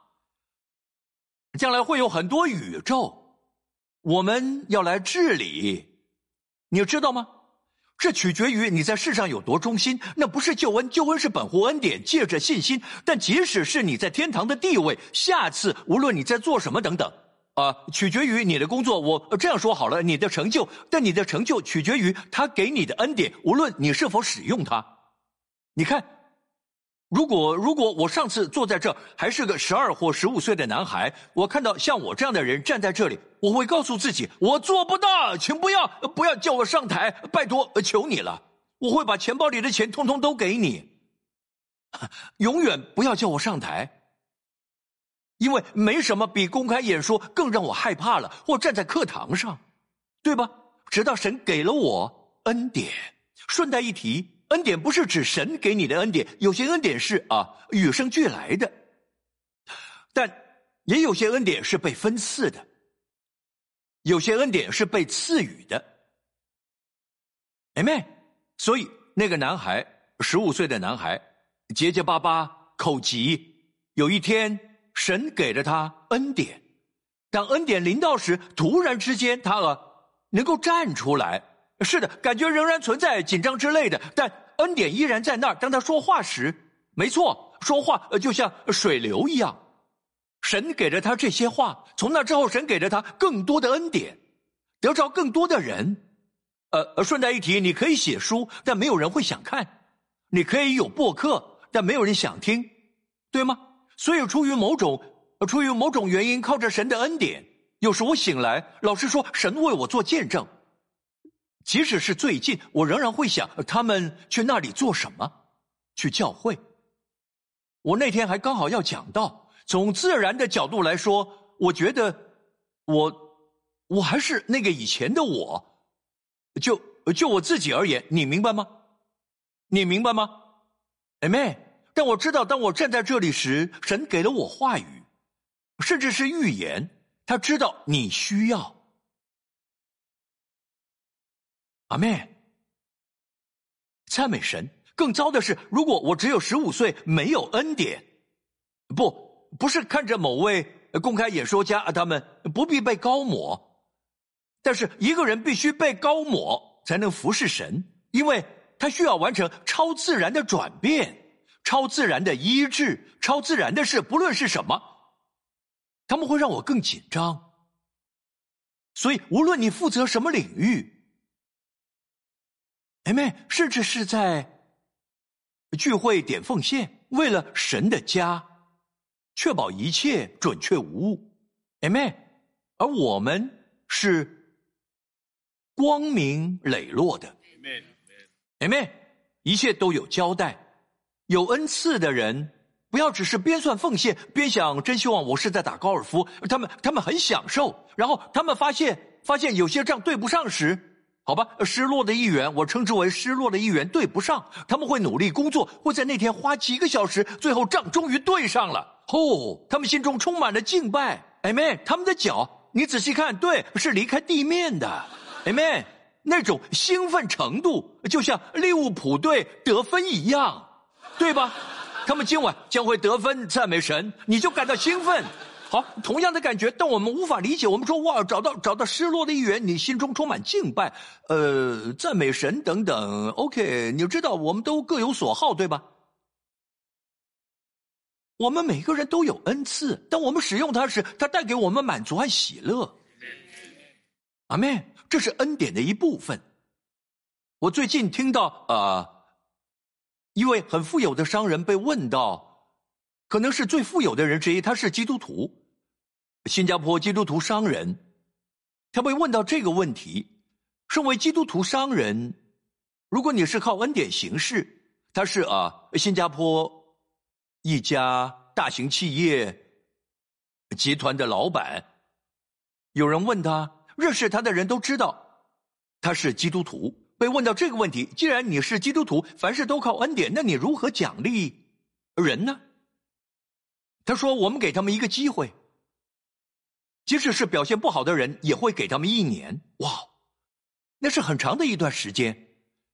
将来会有很多宇宙，我们要来治理，你知道吗？这取决于你在世上有多忠心，那不是救恩，救恩是本乎恩典，借着信心。但即使是你在天堂的地位，下次无论你在做什么等等，取决于你的工作。我这样说好了，你的成就，但你的成就取决于他给你的恩典，无论你是否使用它。你看，如果我上次坐在这还是个12或15岁的男孩，我看到像我这样的人站在这里，我会告诉自己，我做不到，请不要叫我上台，拜托求你了，我会把钱包里的钱通通都给你，永远不要叫我上台。因为没什么比公开演说更让我害怕了，或站在课堂上，对吧？直到神给了我恩典。顺带一提，恩典不是指神给你的恩典，有些恩典是与生俱来的，但也有些恩典是被分赐的，有些恩典是被赐予的。Amen。所以那个男孩，15岁的男孩，结结巴巴，口急，有一天神给了他恩典，当恩典临到时，突然之间他能够站出来。是的，感觉仍然存在紧张之类的，但恩典依然在那儿。当他说话时，没错，说话就像水流一样。神给了他这些话，从那之后神给了他更多的恩典，得着更多的人。顺带一提，你可以写书，但没有人会想看；你可以有播客，但没有人想听，对吗？所以出于某种原因，靠着神的恩典，有时我醒来，老实说，神为我做见证。即使是最近，我仍然会想，他们去那里做什么？去教会。我那天还刚好要讲到，从自然的角度来说，我觉得我还是那个以前的我。就我自己而言，你明白吗？你明白吗？ Amen。 但我知道，当我站在这里时，神给了我话语，甚至是预言，他知道你需要。阿们，赞美神。更糟的是，如果我只有15岁，没有恩典，不是看着某位公开演说家，他们不必被高抹，但是一个人必须被高抹才能服侍神，因为他需要完成超自然的转变，超自然的医治，超自然的事，不论是什么，他们会让我更紧张。所以无论你负责什么领域，Amen， 甚至是在聚会点奉献，为了神的家，确保一切准确无误， Amen。 而我们是光明磊落的， Amen。 一切都有交代。有恩赐的人不要只是边算奉献边想真希望我是在打高尔夫，他们很享受，然后他们发现有些账对不上时，好吧，失落的一员，我称之为失落的一员，对不上，他们会努力工作，会在那天花几个小时，最后账终于对上了。他们心中充满了敬拜。 Amen。 他们的脚你仔细看，对，是离开地面的。 Amen。 那种兴奋程度就像利物浦队得分一样，对吧？他们今晚将会得分，赞美神，你就感到兴奋。好，同样的感觉，但我们无法理解。我们说哇，找到失落的一员，你心中充满敬拜，赞美神等等。OK， 你知道我们都各有所好，对吧？我们每个人都有恩赐，当我们使用它时，它带给我们满足和喜乐。阿们，这是恩典的一部分。我最近听到一位很富有的商人被问到，可能是最富有的人之一，他是基督徒，新加坡基督徒商人，他被问到这个问题， 身为基督徒商人，如果你是靠恩典行事，他是新加坡一家大型企业集团的老板，有人问他，认识他的人都知道他是基督徒。被问到这个问题，既然你是基督徒，凡事都靠恩典，那你如何奖励人呢？他说，我们给他们一个机会，即使是表现不好的人，也会给他们1年。哇，那是很长的一段时间，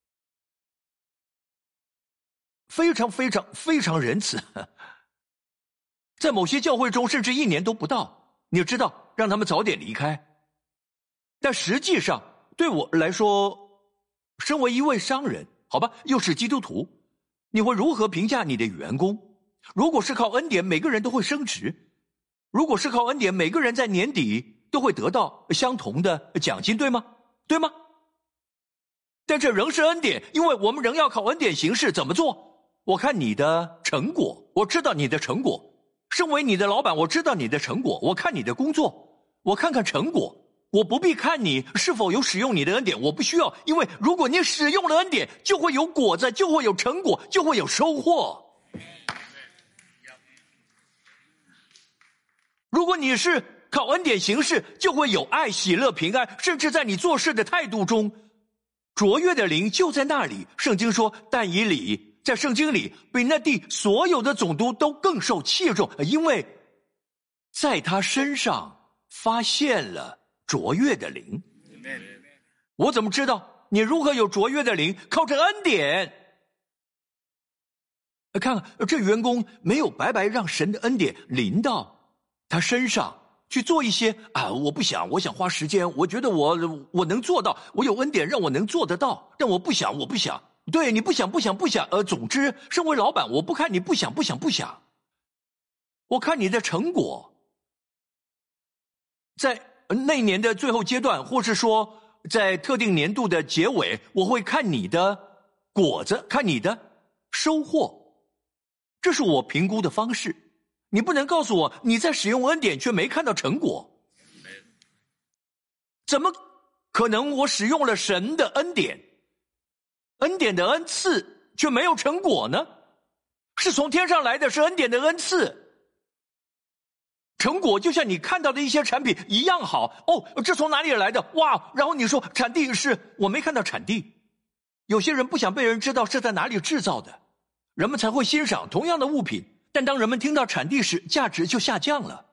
非常非常非常仁慈。在某些教会中，甚至1年都不到，你知道，让他们早点离开。但实际上，对我来说，身为一位商人，好吧，又是基督徒，你会如何评价你的员工？如果是靠恩典，每个人都会升职；如果是靠恩典，每个人在年底都会得到相同的奖金，对吗？对吗？但这仍是恩典，因为我们仍要靠恩典行事。怎么做？我看你的成果，我知道你的成果。身为你的老板，我知道你的成果。我看你的工作，我看看成果。我不必看你是否有使用你的恩典，我不需要，因为如果你使用了恩典，就会有果子，就会有成果，就会有收获。如果你是靠恩典行事，就会有爱、喜乐、平安，甚至在你做事的态度中，卓越的灵就在那里。圣经说，但以理在圣经里比那地所有的总督都更受器重，因为在他身上发现了卓越的灵。我怎么知道你如何有卓越的灵？靠着恩典。看看这员工没有白白让神的恩典临到他身上去做一些我不想，我想花时间，我觉得我能做到，我有恩典让我能做得到，但我不想。对，你不想，总之身为老板，我不看你不想，我看你的成果。在那年的最后阶段，或是说在特定年度的结尾，我会看你的果子，看你的收获。这是我评估的方式。你不能告诉我你在使用恩典却没看到成果。怎么可能我使用了神的恩典，恩典的恩赐却没有成果呢？是从天上来的，是恩典的恩赐。成果就像你看到的一些产品一样好。这从哪里来的？哇！然后你说产地是，我没看到产地。有些人不想被人知道是在哪里制造的，人们才会欣赏同样的物品，但当人们听到产地时，价值就下降了。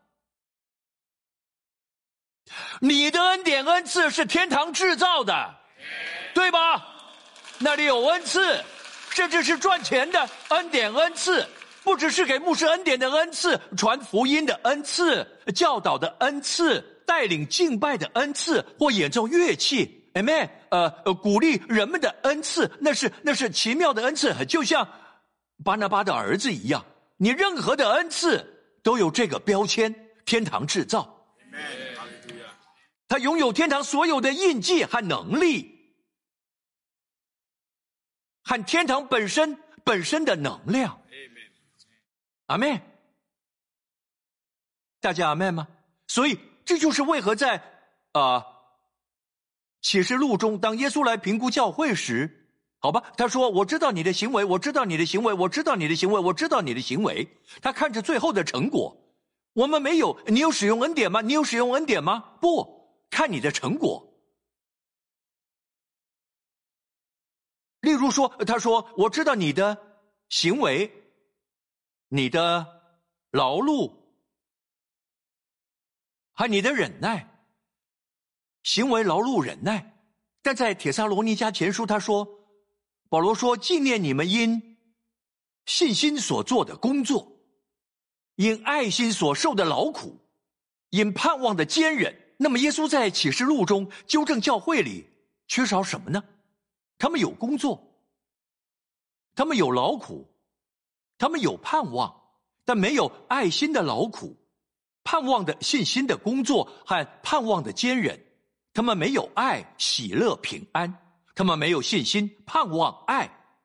你的恩典恩赐是天堂制造的，对吧？那里有恩赐，甚至是赚钱的恩典恩赐，不只是给牧师恩典的恩赐，传福音的恩赐，教导的恩赐，带领敬拜的恩赐，或演奏乐器 Amen， 鼓励人们的恩赐，那是奇妙的恩赐，就像巴拿巴的儿子一样。你任何的恩赐都有这个标签，天堂制造。他拥有天堂所有的印记和能力，和天堂本身的能量。阿们，大家阿们吗？所以这就是为何在启示录中，当耶稣来评估教会时，好吧，他说我知道你的行为，我知道你的行为，我知道你的行为，我知道你的行为。他看着最后的成果。我们没有，你有使用恩典吗？你有使用恩典吗？不，看你的成果。例如说，他说我知道你的行为，你的劳碌和你的忍耐，行为劳碌忍耐。但在帖撒罗尼迦前书他说，保罗说，纪念你们因信心所做的工作，因爱心所受的劳苦，因盼望的坚忍。那么耶稣在启示录中纠正教会里缺少什么呢？他们有工作，他们有劳苦，他们有盼望，但没有爱心的劳苦，盼望的信心的工作和盼望的坚忍。他们没有爱、喜乐、平安，他们没有信心、盼望、爱。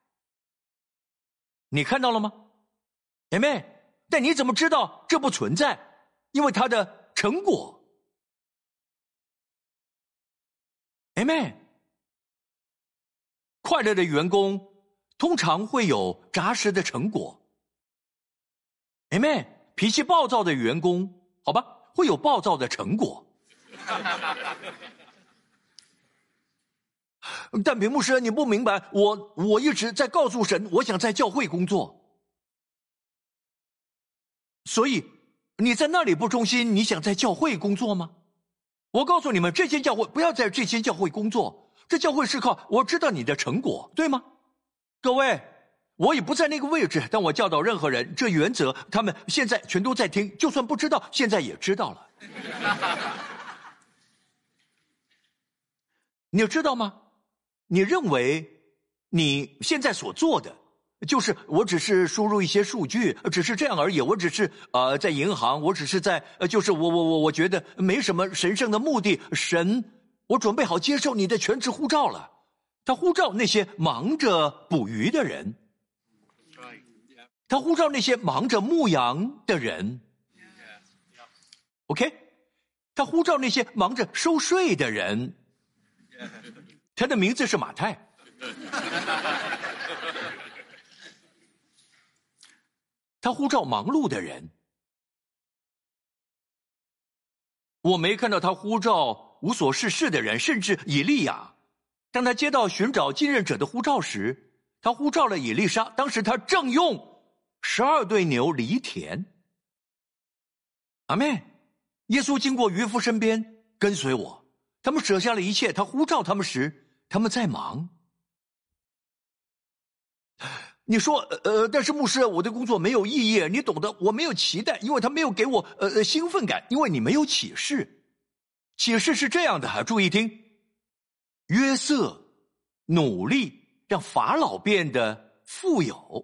你看到了吗？ Amen。 但你怎么知道这不存在？因为它的成果。Amen。 快乐的员工通常会有扎实的成果。Amen。脾气暴躁的员工，好吧，会有暴躁的成果。但平牧师，你不明白，我一直在告诉神，我想在教会工作。所以你在那里不忠心，你想在教会工作吗？我告诉你们，这间教会不要在这间教会工作，这教会是靠我知道你的成果，对吗？各位，我也不在那个位置，但我教导任何人，这原则他们现在全都在听，就算不知道，现在也知道了。你知道吗？你认为你现在所做的就是我只是输入一些数据，只是这样而已，我只是在银行，我只是在就是我觉得没什么神圣的目的。神，我准备好接受你的全职呼召了。他呼召那些忙着捕鱼的人，他呼召那些忙着牧羊的人 OK， 他呼召那些忙着收税的人。他的名字是马太。他呼召忙碌的人。我没看到他呼召无所事事的人，甚至以利亚。当他接到寻找继任者的呼召时，他呼召了以利沙，当时他正用12对牛犁田。阿们。耶稣经过渔夫身边，跟随我，他们舍下了一切，他呼召他们时，他们在忙。你说但是牧师，我的工作没有意义，你懂得，我没有期待，因为他没有给我兴奋感，因为你没有启示。启示是这样的，注意听，约瑟努力让法老变得富有。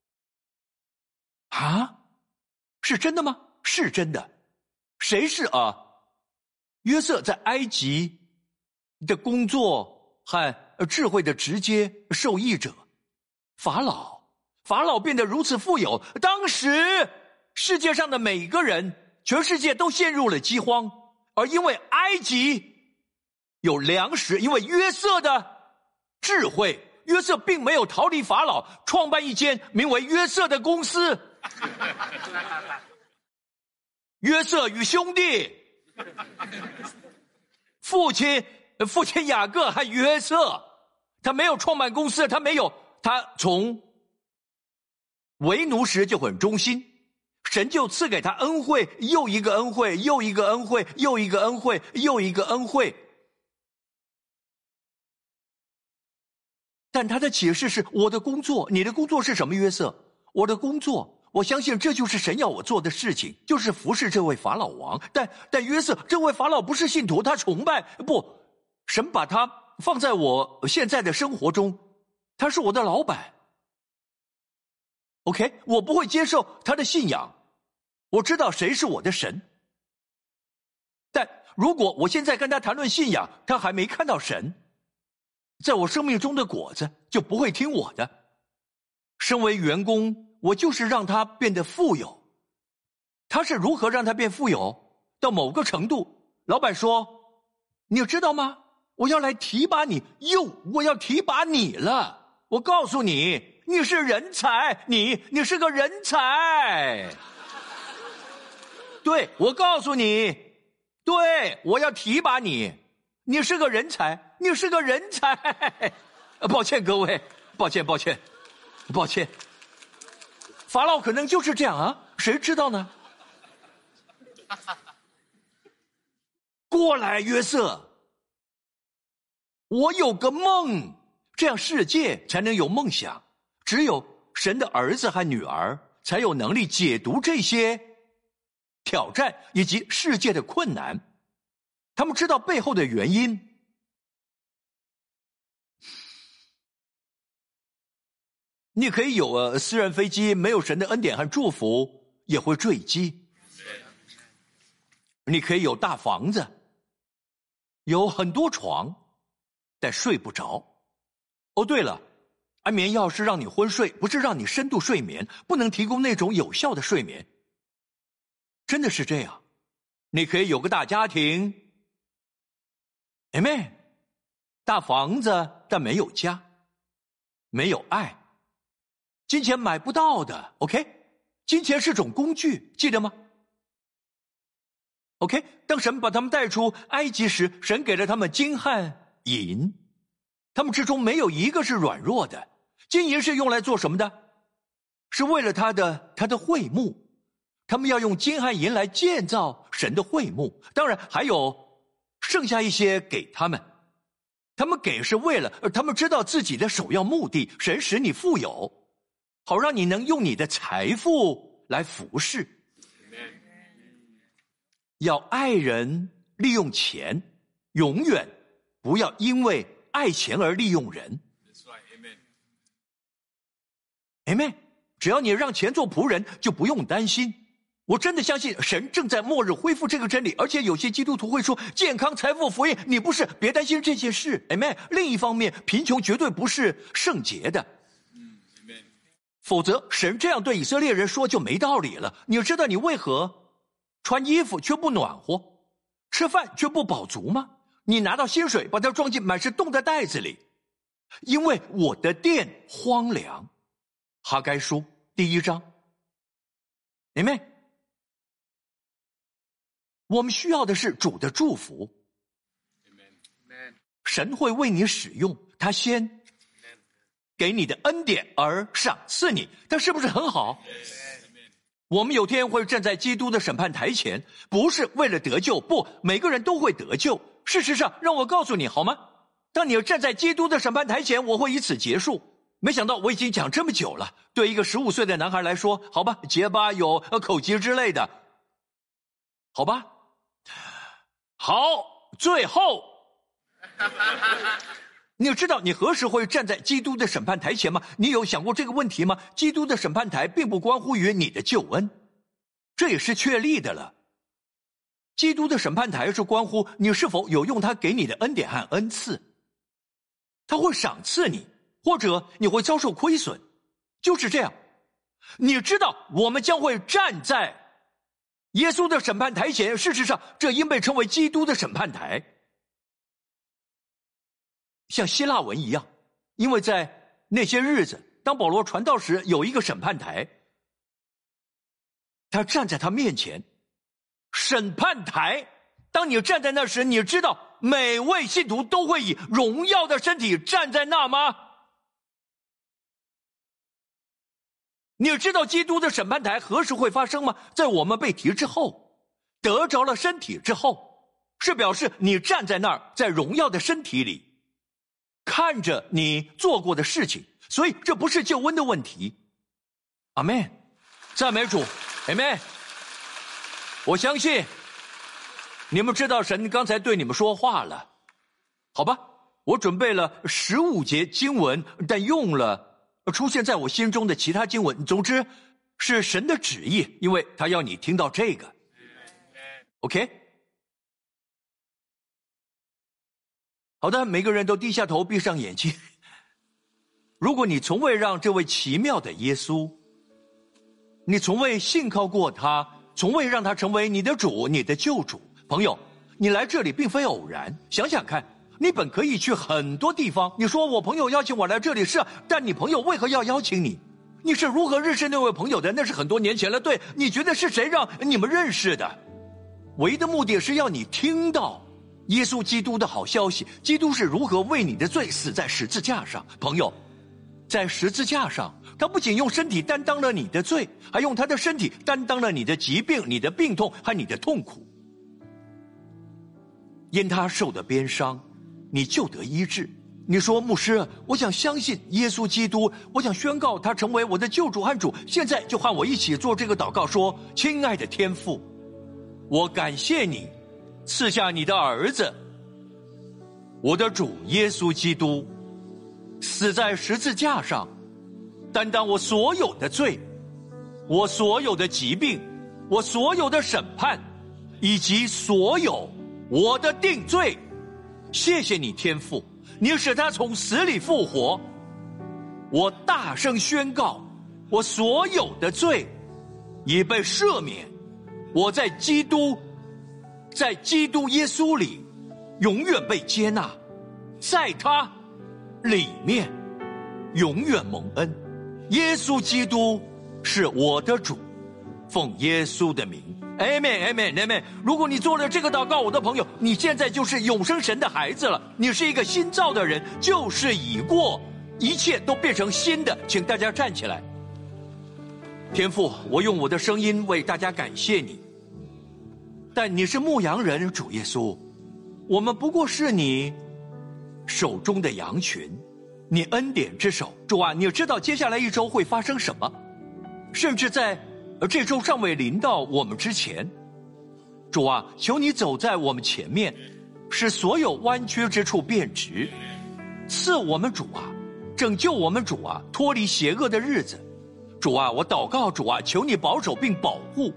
啊，是真的吗？是真的。谁是约瑟在埃及的工作和智慧的直接受益者。法老变得如此富有，当时世界上的每个人，全世界都陷入了饥荒，而因为埃及有粮食，因为约瑟的智慧，约瑟并没有逃离法老，创办一间名为约瑟的公司。约瑟与兄弟，父亲雅各和约瑟，他没有创办公司，他从为奴时就很忠心，神就赐给他恩惠，又一个恩惠，又一个恩惠，又一个恩惠，又一个恩惠。但他的启示是，我的工作，你的工作是什么？约瑟，我的工作，我相信这就是神要我做的事情，就是服侍这位法老王。但约瑟这位法老不是信徒，他崇拜，不，神把他放在我现在的生活中，他是我的老板。OK， 我不会接受他的信仰，我知道谁是我的神。但如果我现在跟他谈论信仰，他还没看到神，在我生命中的果子就不会听我的。身为员工，我就是让他变得富有。他是如何让他变富有？到某个程度，老板说，你知道吗？我要来提拔你，我要提拔你了。我告诉你，你是人才，你是个人才。对，我告诉你，对，我要提拔你，你是个人才，你是个人才。抱歉各位，抱歉。法老可能就是这样啊，谁知道呢？过来，约瑟，我有个梦，这样世界才能有梦想。只有神的儿子和女儿才有能力解读这些挑战以及世界的困难，他们知道背后的原因。你可以有私人飞机，没有神的恩典和祝福也会坠机。你可以有大房子，有很多床，但睡不着。哦，对了，安眠药是让你昏睡，不是让你深度睡眠，不能提供那种有效的睡眠。真的是这样。你可以有个大家庭 Amen， 大房子但没有家， 没有爱，金钱买不到的。 OK， 金钱是种工具，记得吗？ OK， 当神把他们带出埃及时，神给了他们金和银，他们之中没有一个是软弱的。金银是用来做什么的？是为了他的会幕，他们要用金和银来建造神的会幕，当然还有剩下一些给他们，他们给是为了他们知道自己的首要目的，神使你富有，好让你能用你的财富来服侍。要爱人，利用钱，永远不要因为爱钱而利用人。Amen。只要你让钱做仆人，就不用担心。我真的相信神正在末日恢复这个真理，而且有些基督徒会说健康、财富、福音，你不是，别担心这些事。Amen。另一方面，贫穷绝对不是圣洁的。否则神这样对以色列人说就没道理了。你知道你为何穿衣服却不暖和，吃饭却不饱足吗？你拿到薪水把它装进满是洞的袋子里，因为我的殿荒凉。哈该书1章。Amen。我们需要的是主的祝福。神会为你使用，他先给你的恩典而赏赐你，他是不是很好？我们有天会站在基督的审判台前，不是为了得救，不，每个人都会得救。事实上，让我告诉你好吗？当你站在基督的审判台前，我会以此结束。没想到我已经讲这么久了，对一个15岁的男孩来说，好吧，结巴有口疾之类的，好吧。好，最后你知道你何时会站在基督的审判台前吗？你有想过这个问题吗？基督的审判台并不关乎于你的救恩，这也是确立的了。基督的审判台是关乎你是否有用他给你的恩典和恩赐，他会赏赐你，或者你会遭受亏损，就是这样。你知道我们将会站在耶稣的审判台前，事实上这应被称为基督的审判台，像希腊文一样，因为在那些日子当保罗传道时有一个审判台，他站在他面前。审判台，当你站在那时，你知道每位信徒都会以荣耀的身体站在那吗？你知道基督的审判台何时会发生吗？在我们被提之后，得着了身体之后，是表示你站在那儿，在荣耀的身体里看着你做过的事情，所以这不是救恩的问题。阿们，赞美主，阿们。我相信你们知道神刚才对你们说话了，好吧？我准备了15节经文，但用了出现在我心中的其他经文，总之是神的旨意，因为他要你听到这个。OK？ 好的，每个人都低下头，闭上眼睛。如果你从未让这位奇妙的耶稣，你从未信靠过他，从未让他成为你的主，你的救主，朋友，你来这里并非偶然。想想看，你本可以去很多地方，你说我朋友邀请我来这里，是啊，但你朋友为何要邀请你？你是如何认识那位朋友的？那是很多年前了。对，你觉得是谁让你们认识的？唯一的目的是要你听到耶稣基督的好消息，基督是如何为你的罪死在十字架上。朋友，在十字架上，他不仅用身体担当了你的罪，还用他的身体担当了你的疾病、你的病痛和你的痛苦。因他受的鞭伤，你就得医治。你说，牧师，我想相信耶稣基督，我想宣告他成为我的救主和主。现在就和我一起做这个祷告，说，亲爱的天父，我感谢你赐下你的儿子，我的主耶稣基督，死在十字架上，担当我所有的罪，我所有的疾病，我所有的审判，以及所有我的定罪。谢谢你天父，你使他从死里复活。我大声宣告，我所有的罪已被赦免，我在基督耶稣里永远被接纳，在他里面永远蒙恩。耶稣基督是我的主，奉耶稣的名。Amen Amen Amen。 如果你做了这个祷告，我的朋友，你现在就是永生神的孩子了，你是一个新造的人，旧事已过，一切都变成新的。请大家站起来。天父，我用我的声音为大家感谢你，但你是牧羊人，主耶稣，我们不过是你手中的羊群，你恩典之手。主啊，你知道接下来一周会发生什么，甚至在这周尚未临到我们之前，主啊，求你走在我们前面，使所有弯曲之处变直，赐我们主啊，拯救我们主啊，脱离邪恶的日子。主啊，我祷告主啊，求你保守并保护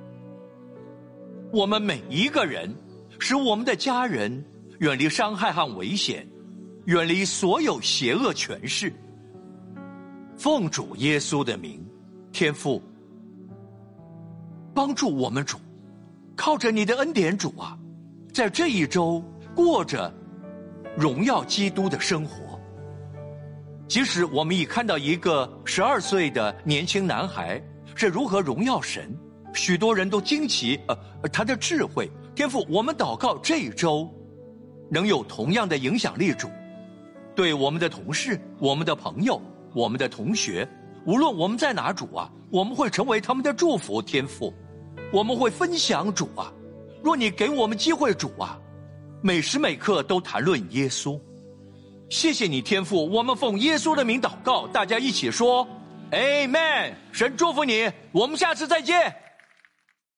我们每一个人，使我们的家人远离伤害和危险，远离所有邪恶权势。奉主耶稣的名，天父，帮助我们主，靠着你的恩典主啊，在这一周过着荣耀基督的生活。即使我们已看到一个12岁的年轻男孩是如何荣耀神，许多人都惊奇他的智慧。天父，我们祷告这一周能有同样的影响力主，对我们的同事、我们的朋友、我们的同学，无论我们在哪主啊，我们会成为他们的祝福。天父，我们会分享主啊，若你给我们机会主啊，每时每刻都谈论耶稣。谢谢你天父，我们奉耶稣的名祷告，大家一起说 Amen。 神祝福你，我们下次再见。